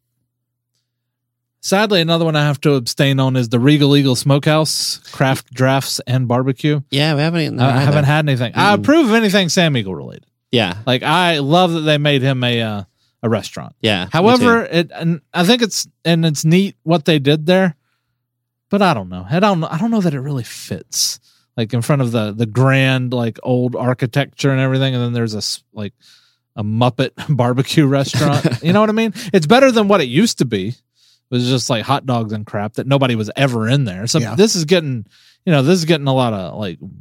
Sadly, another one I have to abstain on is the Regal Eagle Smokehouse, craft drafts and barbecue. Yeah, we haven't eaten that I either. haven't had anything. I Mm. approve of anything Sam Eagle related. Yeah. Like I love that they made him a restaurant. Yeah. me However, too. and I think it's neat what they did there, but I don't know. I don't know that it really fits. Like in front of the grand like old architecture and everything, and then there's a Muppet barbecue restaurant. You know what I mean? It's better than what it used to be. It was just like hot dogs and crap that nobody was ever in there. So Yeah. this is getting a lot of like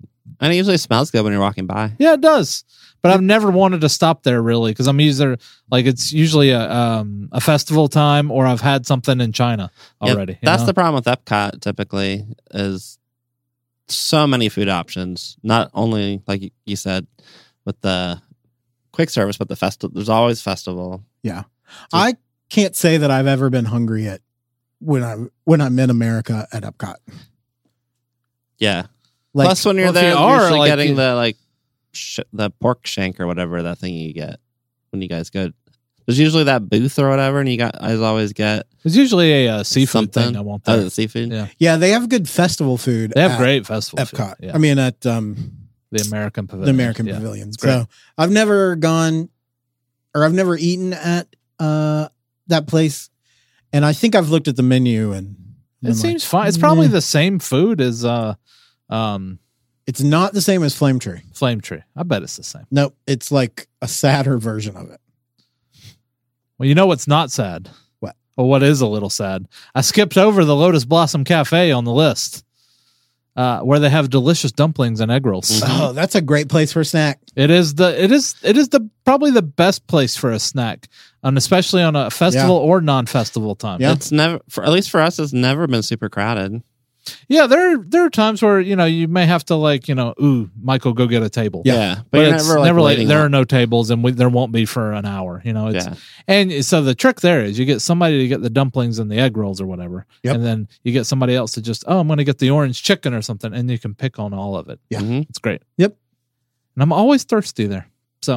And it usually smells good when you're walking by. Yeah, it does. But I've never wanted to stop there really because I'm either like it's usually a festival time or I've had something in China already. That's the problem with Epcot. Typically, is so many food options. Not only like you said with the quick service, but the festival. There's always festival. Yeah. I can't say that I've ever been hungry when I'm in America at Epcot. Yeah. Like, Plus, when you're well, if there, you you're are, usually like, getting the pork shank or whatever that thing you get when you guys go. There's usually that booth or whatever, and you guys always get It's usually a seafood something. thing I want Oh, there. the seafood. Yeah. yeah, they have good festival food. They have at great festival Epcot. food. Yeah. I mean, at the American Pavilion. the American Yeah. Pavilion. It's great. So I've never gone, or I've never eaten at that place, and I think I've looked at the menu and It seems fine. It's probably the same food as it's not the same as Flame Tree. Flame Tree. I bet it's the same. Nope, it's like a sadder version of it. Well, you know what's not sad? What? Well, what is a little sad? I skipped over the Lotus Blossom Cafe on the list, where they have delicious dumplings and egg rolls. Oh, that's a great place for a snack. It is probably the best place for a snack, and especially on a festival or non-festival time. Yeah. It's never, at least for us, it's never been super crowded. Yeah, there are times where you may have to Michael, go get a table. Yeah, But you're it's never never like waiting there on- are no tables, and there won't be for an hour. It's Yeah. and so the trick there is you get somebody to get the dumplings and the egg rolls or whatever, Yep. and then you get somebody else to just I'm going to get the orange chicken or something, and you can pick on all of it. Yeah. Mhm. It's great. Yep. And I'm always thirsty there. So,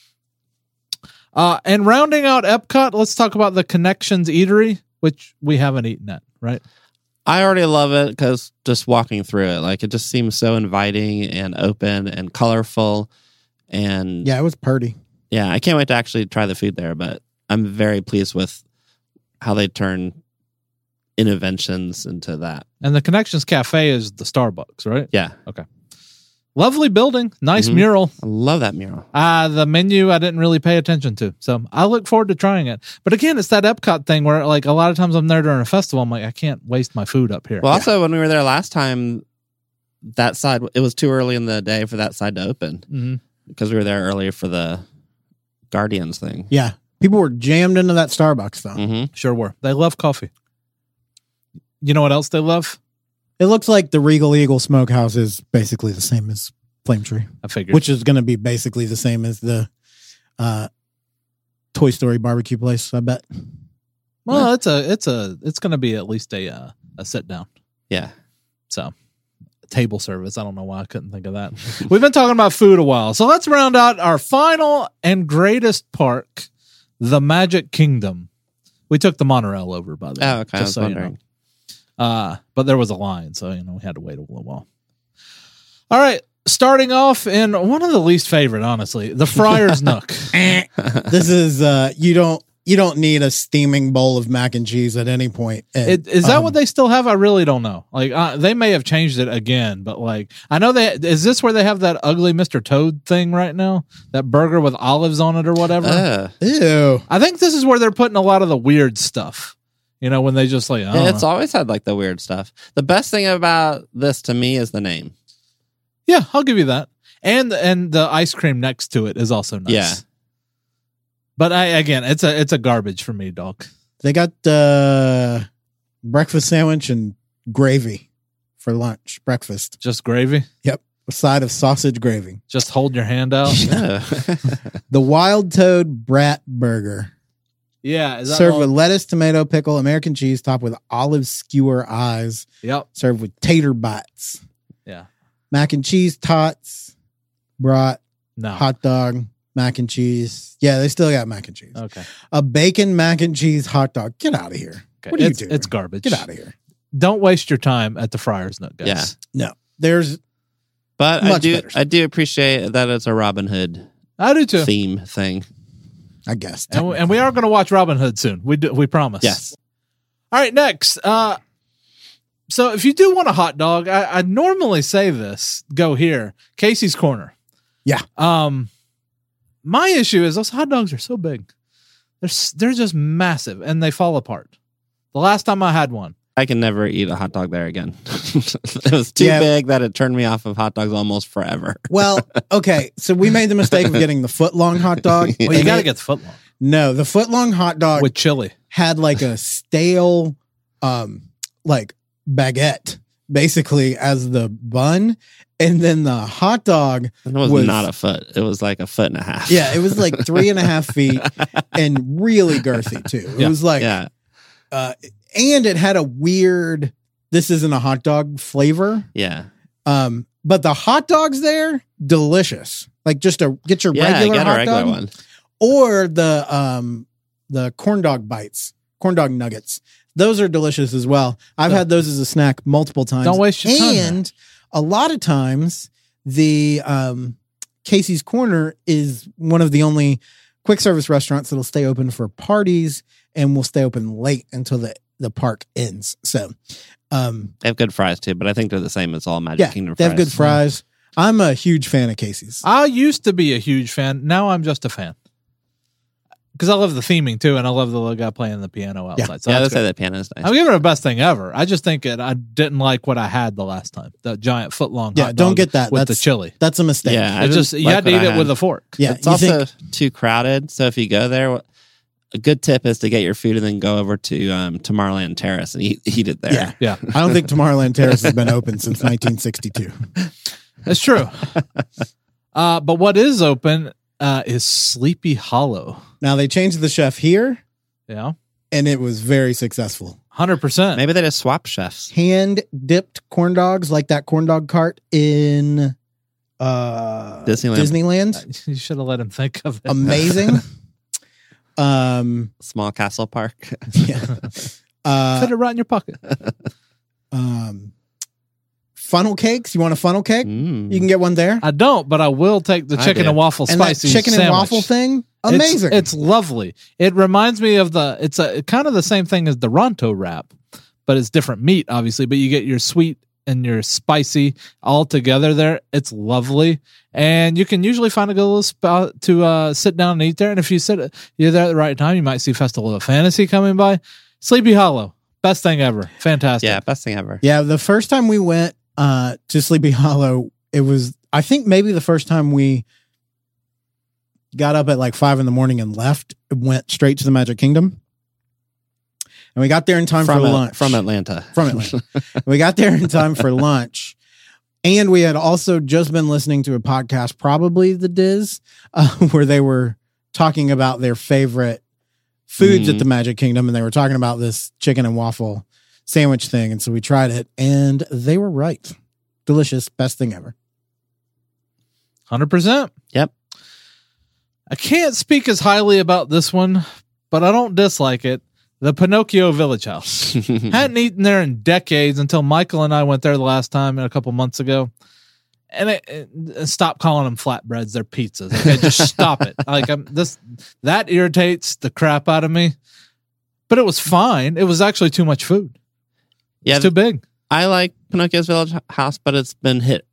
and rounding out Epcot, let's talk about the Connections Eatery, which we haven't eaten at, right? I already love it because just walking through it, like it just seems so inviting and open and colorful. And Yeah, it was purty. yeah, I can't wait to actually try the food there, but I'm very pleased with how they turn innovations into that. And the Connections Cafe is the Starbucks, right? Yeah, Lovely building, nice Mhm. mural. I love that mural. The menu I didn't really pay attention to, so I look forward to trying it. But again, it's that Epcot thing where like a lot of times I'm there during a festival, I'm like, I can't waste my food up here. Well, also when we were there last time, that side, it was too early in the day for that side to open Mhm. because we were there earlier for the Guardians thing. Yeah, people were jammed into that Starbucks though. Mm-hmm. Sure were. They love coffee. You know what else they love? It looks like the Regal Eagle Smokehouse is basically the same as Flame Tree, I figured. which is going to be basically the same as the Toy Story barbecue place. I bet. well, it's going to be at least a sit down. Yeah. So table service. I don't know why I couldn't think of that. We've been talking about food a while, so let's round out our final and greatest park, the Magic Kingdom. We took the monorail over, by the way. Oh, okay. I was so you know. wondering. But there was a line, so we had to wait a little while. All right, starting off in one of the least favorite, honestly, the Friar's Nook. This is you don't need a steaming bowl of mac and cheese at any point. Is that what they still have? I really don't know. Like they may have changed it again, but like I know is this where they have that ugly Mr. Toad thing right now? That burger with olives on it or whatever. Ew. I think this is where they're putting a lot of the weird stuff. When they just like, I don't It's know. always had like the weird stuff. The best thing about this to me is the name. Yeah, I'll give you that. And the ice cream next to it is also nice. Yeah. But it's a garbage for me, dog. They got breakfast sandwich and gravy for lunch. Breakfast. Just gravy. Yep. A side of sausage gravy. Just hold your hand out. The Wild Toad Brat Burger. Yeah, is that Served all- with lettuce, tomato, pickle, American cheese, topped with olive skewer eyes. Yep. Served with tater bites. Yeah. Mac and cheese tots. Brat. No. Hot dog. Mac and cheese. Yeah, they still got mac and cheese. Okay. A bacon mac and cheese hot dog. Get out of here. Okay. What are you it's, doing? It's garbage. Get out of here. Don't waste your time at the Friar's Nook, guys. Yeah. No. There's But Much better. I do appreciate that it's a Robin Hood I do too. theme thing. I guess. And we are going to watch Robin Hood soon. We promise. Yes. All right, next. So if you do want a hot dog, I normally say this. Go here, Casey's Corner. Yeah. My issue is those hot dogs are so big. They're just massive and they fall apart. The last time I had one, I can never eat a hot dog there again. It was too big that it turned me off of hot dogs almost forever. Well, okay. So we made the mistake of getting the foot-long hot dog. Well, you got to get the foot long No, the foot-long hot dog with chili. had like a stale, like baguette basically as the bun. And then the hot dog It was not a foot. It was like a foot and a half. Yeah, it was like 3.5 feet and really girthy too. It was like, and it had a weird, this isn't a hot dog flavor. Yeah. But the hot dogs there, delicious. Like just get your regular get hot a regular dog one. or the corn dog bites, corn dog nuggets. Those are delicious as well. I've had those as a snack multiple times. Don't waste your time. And a lot of times the Casey's Corner is one of the only quick service restaurants that'll stay open for parties and will stay open late until the park ends. So They have good fries too, but I think they're the same as all Magic Kingdom they fries. have good fries. I'm a huge fan of Casey's. I used to be a huge fan. Now I'm just a fan. Because I love the theming too, and I love the little guy playing the piano outside. So Yeah, that's they say good. that piano is nice. I'm giving it the best thing ever. I just think I didn't like what I had the last time. The giant foot long. Yeah, don't get that. with That's the chili. That's a mistake. Yeah, I It just didn't you like had to what eat I it with had. a fork. Yeah, It's you also think- too crowded. So if you go there, a good tip is to get your food and then go over to Tomorrowland Terrace and eat it there. Yeah. Yeah, I don't think Tomorrowland Terrace has been open since 1962. that's true. But what is open is Sleepy Hollow. Now they changed the chef here, Yeah, and it was very successful. 100%. Maybe they just swap chefs. Hand dipped corn dogs, like that corn dog cart in Disneyland. You should have let him think of it. Amazing. Small Castle Park. Yeah. Fit it right in your pocket. Funnel cakes. You want a funnel cake? Mm. You can get one there. I don't, but I will take the I chicken do. and waffle And that spicy chicken and sandwich. waffle thing, amazing. It's lovely. It reminds me of it's kind of the same thing as the Ronto wrap, but it's different meat, obviously. But you get your sweet and your spicy all together there. It's lovely, and you can usually find a good little spot to sit down and eat there. And if you're there at the right time, you might see Festival of Fantasy coming by. Sleepy Hollow, best thing ever, fantastic. Yeah, best thing ever. Yeah, the first time we went to Sleepy Hollow, it was, I think maybe the first time we got up at like 5 a.m. and left, went straight to the Magic Kingdom. And we got there in time for lunch. From Atlanta. From Atlanta. We got there in time for lunch. And we had also just been listening to a podcast, probably the Diz, where they were talking about their favorite foods at the Magic Kingdom. And they were talking about this chicken and waffle sandwich thing. And so we tried it and they were right. Delicious. Best thing ever. 100%. Yep. I can't speak as highly about this one, but I don't dislike it. The Pinocchio Village House. Hadn't eaten there in decades until Michael and I went there the last time a couple months ago. And stop calling them flatbreads; they're pizzas. Okay, just stop it. Like that irritates the crap out of me. But it was fine. It was actually too much food. Yeah, It's too big. I like Pinocchio's Village House, but it's been hit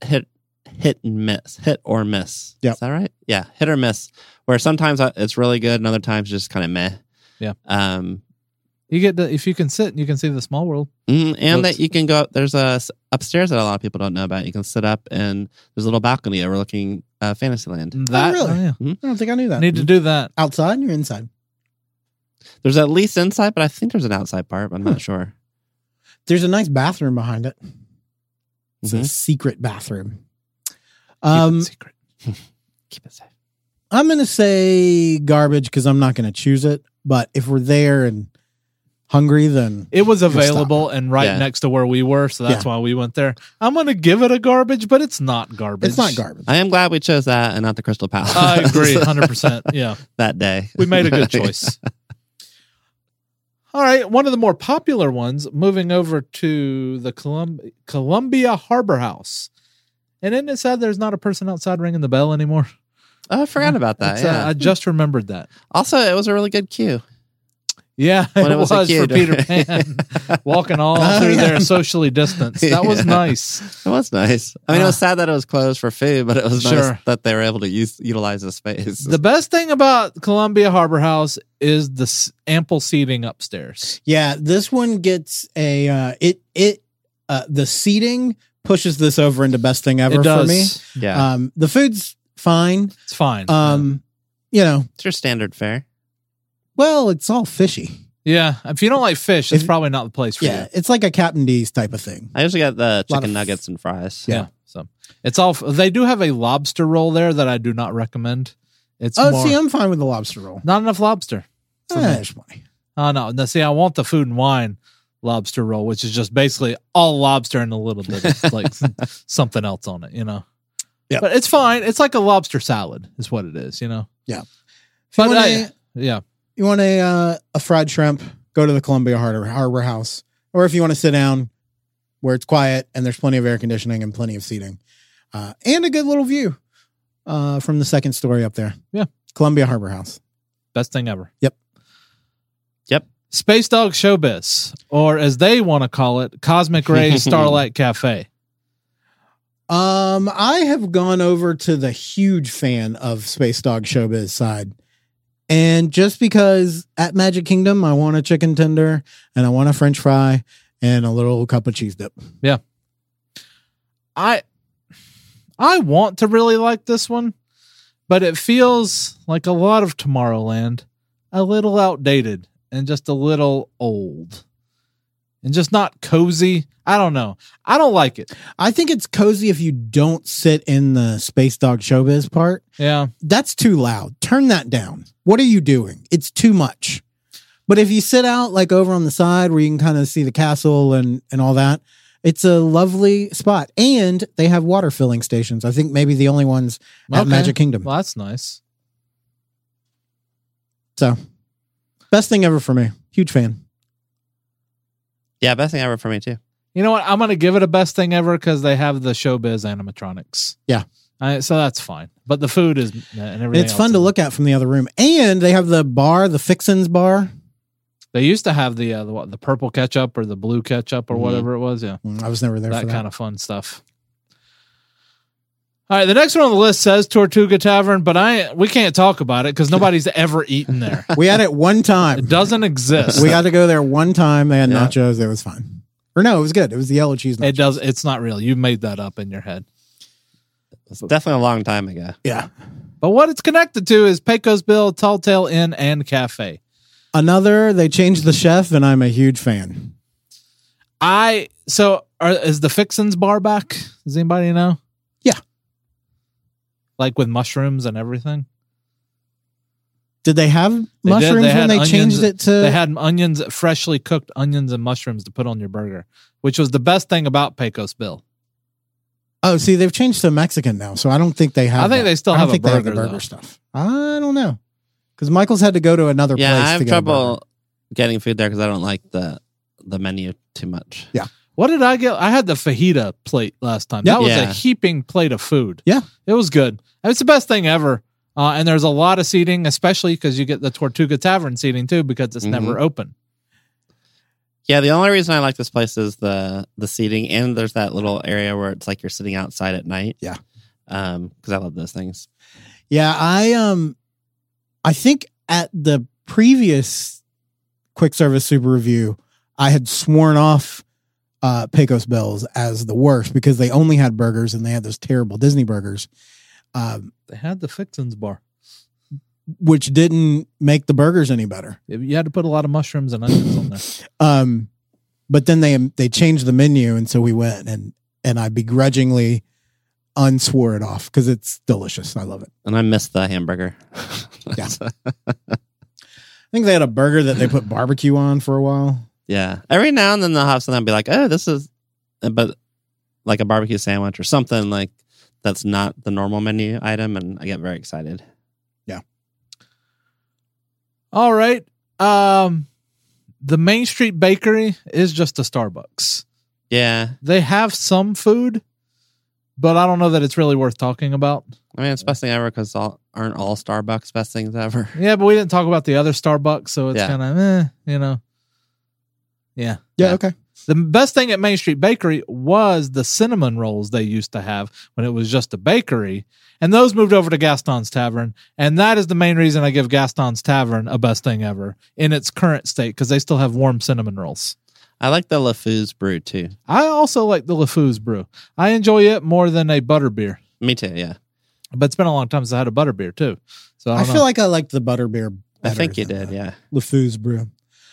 or miss. Yep. Is that right? Yeah, hit or miss. Where sometimes it's really good, and other times just kind of meh. Yeah. You get if you can sit, you can see the small world. And Looks- that you can go up. There's a upstairs that a lot of people don't know about. You can sit up, and there's a little balcony overlooking Fantasyland. That really? yeah. I don't think I knew that. Need to do that. Outside or inside? There's at least inside, but I think there's an outside part. But I'm not sure. There's a nice bathroom behind it. It's a Mhm. secret bathroom. Keep it secret. Keep it safe. I'm going to say garbage because I'm not going to choose it. But if we're there and hungry, then It was We'll stop available and right Yeah. next to where we were, so that's Yeah. why we went there. I'm going to give it a garbage, but it's not garbage. it's not garbage. I am glad we chose that and not the Crystal Palace. I agree, 100%. Yeah, that day. we made a good choice. All right, one of the more popular ones, moving over to the Columbia Harbor House. And isn't it sad there's not a person outside ringing the bell anymore? Oh, I forgot about that. It's, Yeah. I just remembered that. Also, it was a really good queue. Yeah, When it it was was a for kid. Peter Pan walking all through there socially distanced. That was nice. It was nice. I mean, it was sad that it was closed for food, but it was Sure. nice that they were able to utilize the space. The best thing about Columbia Harbor House is the ample seating upstairs. Yeah, this one gets a the seating pushes this over into best thing ever It does. for me. Yeah. The food's fine. It's fine. You know, It's your standard fare. well, it's all fishy. Yeah, if you don't like fish, it's If- probably not the place for Yeah, you. it's like a Captain D's type of thing. I usually got the Lot chicken of- nuggets and fries. Yeah. So it's all. They do have a lobster roll there that I do not recommend. It's Oh, more, see, I'm fine with the lobster roll. not enough lobster. There's plenty. Oh no! Now, see, I want the food and wine lobster roll, which is just basically all lobster and a little bit of like something else on it, you know. Yeah. But it's fine. It's like a lobster salad, is what it is, you know. Yeah. But you want yeah, you want a fried shrimp? Go to the Columbia Harbor House, or if you want to sit down where it's quiet and there's plenty of air conditioning and plenty of seating, and a good little view from the second story up there. Yeah. Columbia Harbor House. best thing ever. Yep. Space Dog Showbiz, or as they want to call it, Cosmic Ray Starlight Cafe. I have gone over to the huge fan of Space Dog Showbiz side. And just because at Magic Kingdom, I want a chicken tender and I want a French fry and a little cup of cheese dip. I want to really like this one, but it feels like a lot of Tomorrowland, a little outdated and just a little old and just not cozy. I don't know. I don't like it. I think it's cozy if you don't sit in the Space Dog Showbiz part. Yeah. That's too loud. Turn that down. What are you doing? It's too much. But if you sit out like over on the side where you can kind of see the castle and all that, it's a lovely spot. And they have water filling stations. I think maybe the only ones at Okay. Magic Kingdom. Well, that's nice. So best thing ever for me. Huge fan. Yeah, best thing ever for me too. You know what? I'm going to give it a best thing ever because they have the Showbiz animatronics. Yeah. So that's fine. But the food is and everything. It's fun to look at from the other room. And they have the bar, the Fixins bar. They used to have the purple ketchup or the blue ketchup or whatever it was. Yeah. I was never there for That that. kind of fun stuff. All right, the next one on the list says Tortuga Tavern, but we can't talk about it because nobody's ever eaten there. We had it one time. It doesn't exist. We got to go there one time. They had Yeah. nachos. It was fine. Or no, it was good. It was the yellow cheese nachos. It does. It's not real. You made that up in your head. It's definitely a long time ago. Yeah. But what it's connected to is Pecos Bill, Tall Tale Inn, and Cafe. They changed the chef, and I'm a huge fan. Is the Fixins bar back? Does anybody know? Yeah. Like with mushrooms and everything? Did they have mushrooms when they changed it to? They had onions, freshly cooked onions and mushrooms to put on your burger, which was the best thing about Pecos Bill. Oh, see, they've changed to Mexican now, so I don't think they have. I think that. they still I don't have a think they have the burger, burger though. stuff. I don't know because Michael's had to go to another Yeah, place. I have to get a burger. trouble getting food there because I don't like the menu too much. Yeah. What did I get? I had the fajita plate last time. Yep. That was Yeah. a heaping plate of food. Yeah. It was good. It's the best thing ever. And there's a lot of seating, especially because you get the Tortuga Tavern seating too, because it's never open. Yeah, the only reason I like this place is the seating, and there's that little area where it's like you're sitting outside at night. Yeah. Because I love those things. Yeah, I think at the previous quick service super review, I had sworn off Pecos Bills as the worst because they only had burgers and they had those terrible Disney burgers, They had the Fixins bar. which didn't make the burgers any better. You had to put a lot of mushrooms and onions on there. But then they changed the menu, and so we went and I begrudgingly unswore it off because it's delicious. I love it. And I miss the hamburger. Yeah. I think they had a burger that they put barbecue on for a while. Yeah. Every now and then they'll have something I'll be like, oh, this is, but like a barbecue sandwich or something like that's not the normal menu item. And I get very excited. All right. The Main Street Bakery is just a Starbucks. Yeah. They have some food, but I don't know that it's really worth talking about. I mean, it's best thing ever because aren't all Starbucks best things ever? Yeah, but we didn't talk about the other Starbucks, so it's kind of Yeah. Yeah, okay. The best thing at Main Street Bakery was the cinnamon rolls they used to have when it was just a bakery. And those moved over to Gaston's Tavern. And that is the main reason I give Gaston's Tavern a best thing ever in its current state, because they still have warm cinnamon rolls. I like the LeFou's brew too. I also like the LeFou's brew. I enjoy it more than a butterbeer. Me too, yeah. But it's been a long time since I had a butterbeer too. So I feel like I liked the butterbeer better. I think you than did, yeah. LeFou's brew.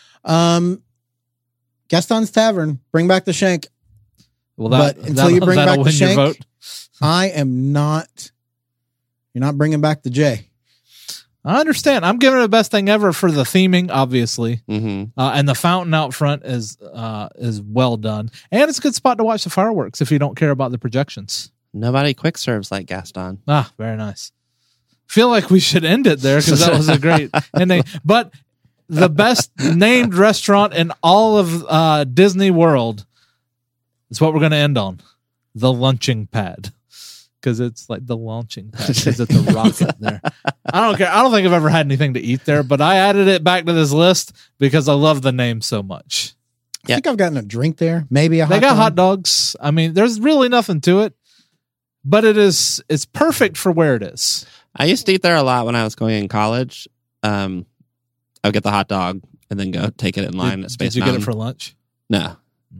Gaston's Tavern, bring back the shank. Well, But until you bring that'll back the win your shank, vote. I am not. You're not bringing back the J. I understand. I'm giving it the best thing ever for the theming, obviously, Mm-hmm. and the fountain out front is well done, and it's a good spot to watch the fireworks if you don't care about the projections. Nobody quick serves like Gaston. Ah, very nice. Feel like we should end it there because that was a great ending. But the best named restaurant in all of Disney World is what we're going to end on: the Lunching Pad. Because it's like the launching pad, because it's a rocket there. I don't care. I don't think I've ever had anything to eat there, but I added it back to this list because I love the name so much. I think I've gotten a drink there. Maybe They got hot dogs. I mean, there's really nothing to it, but it's perfect for where it is. I used to eat there a lot when I was going in college. I would get the hot dog and then go take it in line at Space Did you Mountain. get it for lunch? No.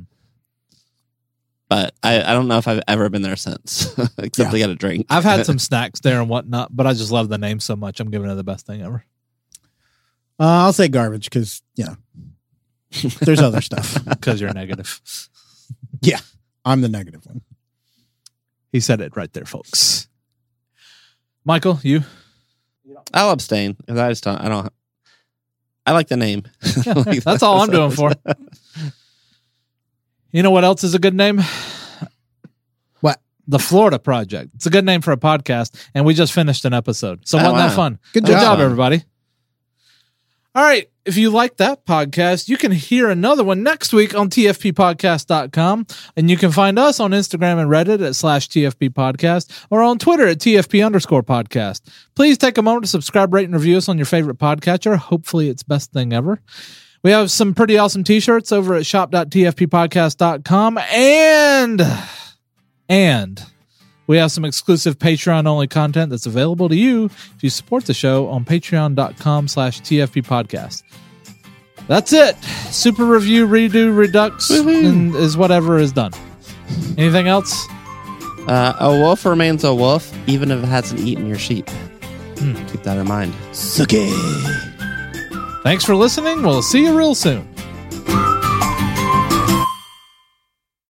But I don't know if I've ever been there since, except to get a drink. I've had some snacks there and whatnot, but I just love the name so much. I'm giving it the best thing ever. I'll say garbage because, there's other stuff. Because you're negative. Yeah, I'm the negative one. He said it right there, folks. Michael, you? I'll abstain because I just don't. I like the name. That's all I'm doing for. You know what else is a good name? What? The Florida Project. It's a good name for a podcast, and we just finished an episode. So wasn't that fun? Good Good job. job, everybody. All right. If you like that podcast, you can hear another one next week on tfppodcast.com. And you can find us on Instagram and Reddit at /TFP podcast or on Twitter at TFP_podcast. Please take a moment to subscribe, rate, and review us on your favorite podcatcher. Hopefully it's best thing ever. We have some pretty awesome t-shirts over at shop.tfppodcast.com and we have some exclusive Patreon only content that's available to you if you support the show on patreon.com/tfppodcast. That's it. Super review, redo, redux, and is whatever is done. Anything else? A wolf remains a wolf, even if it hasn't eaten your sheep. Keep that in mind. Suki. Thanks for listening. We'll see you real soon.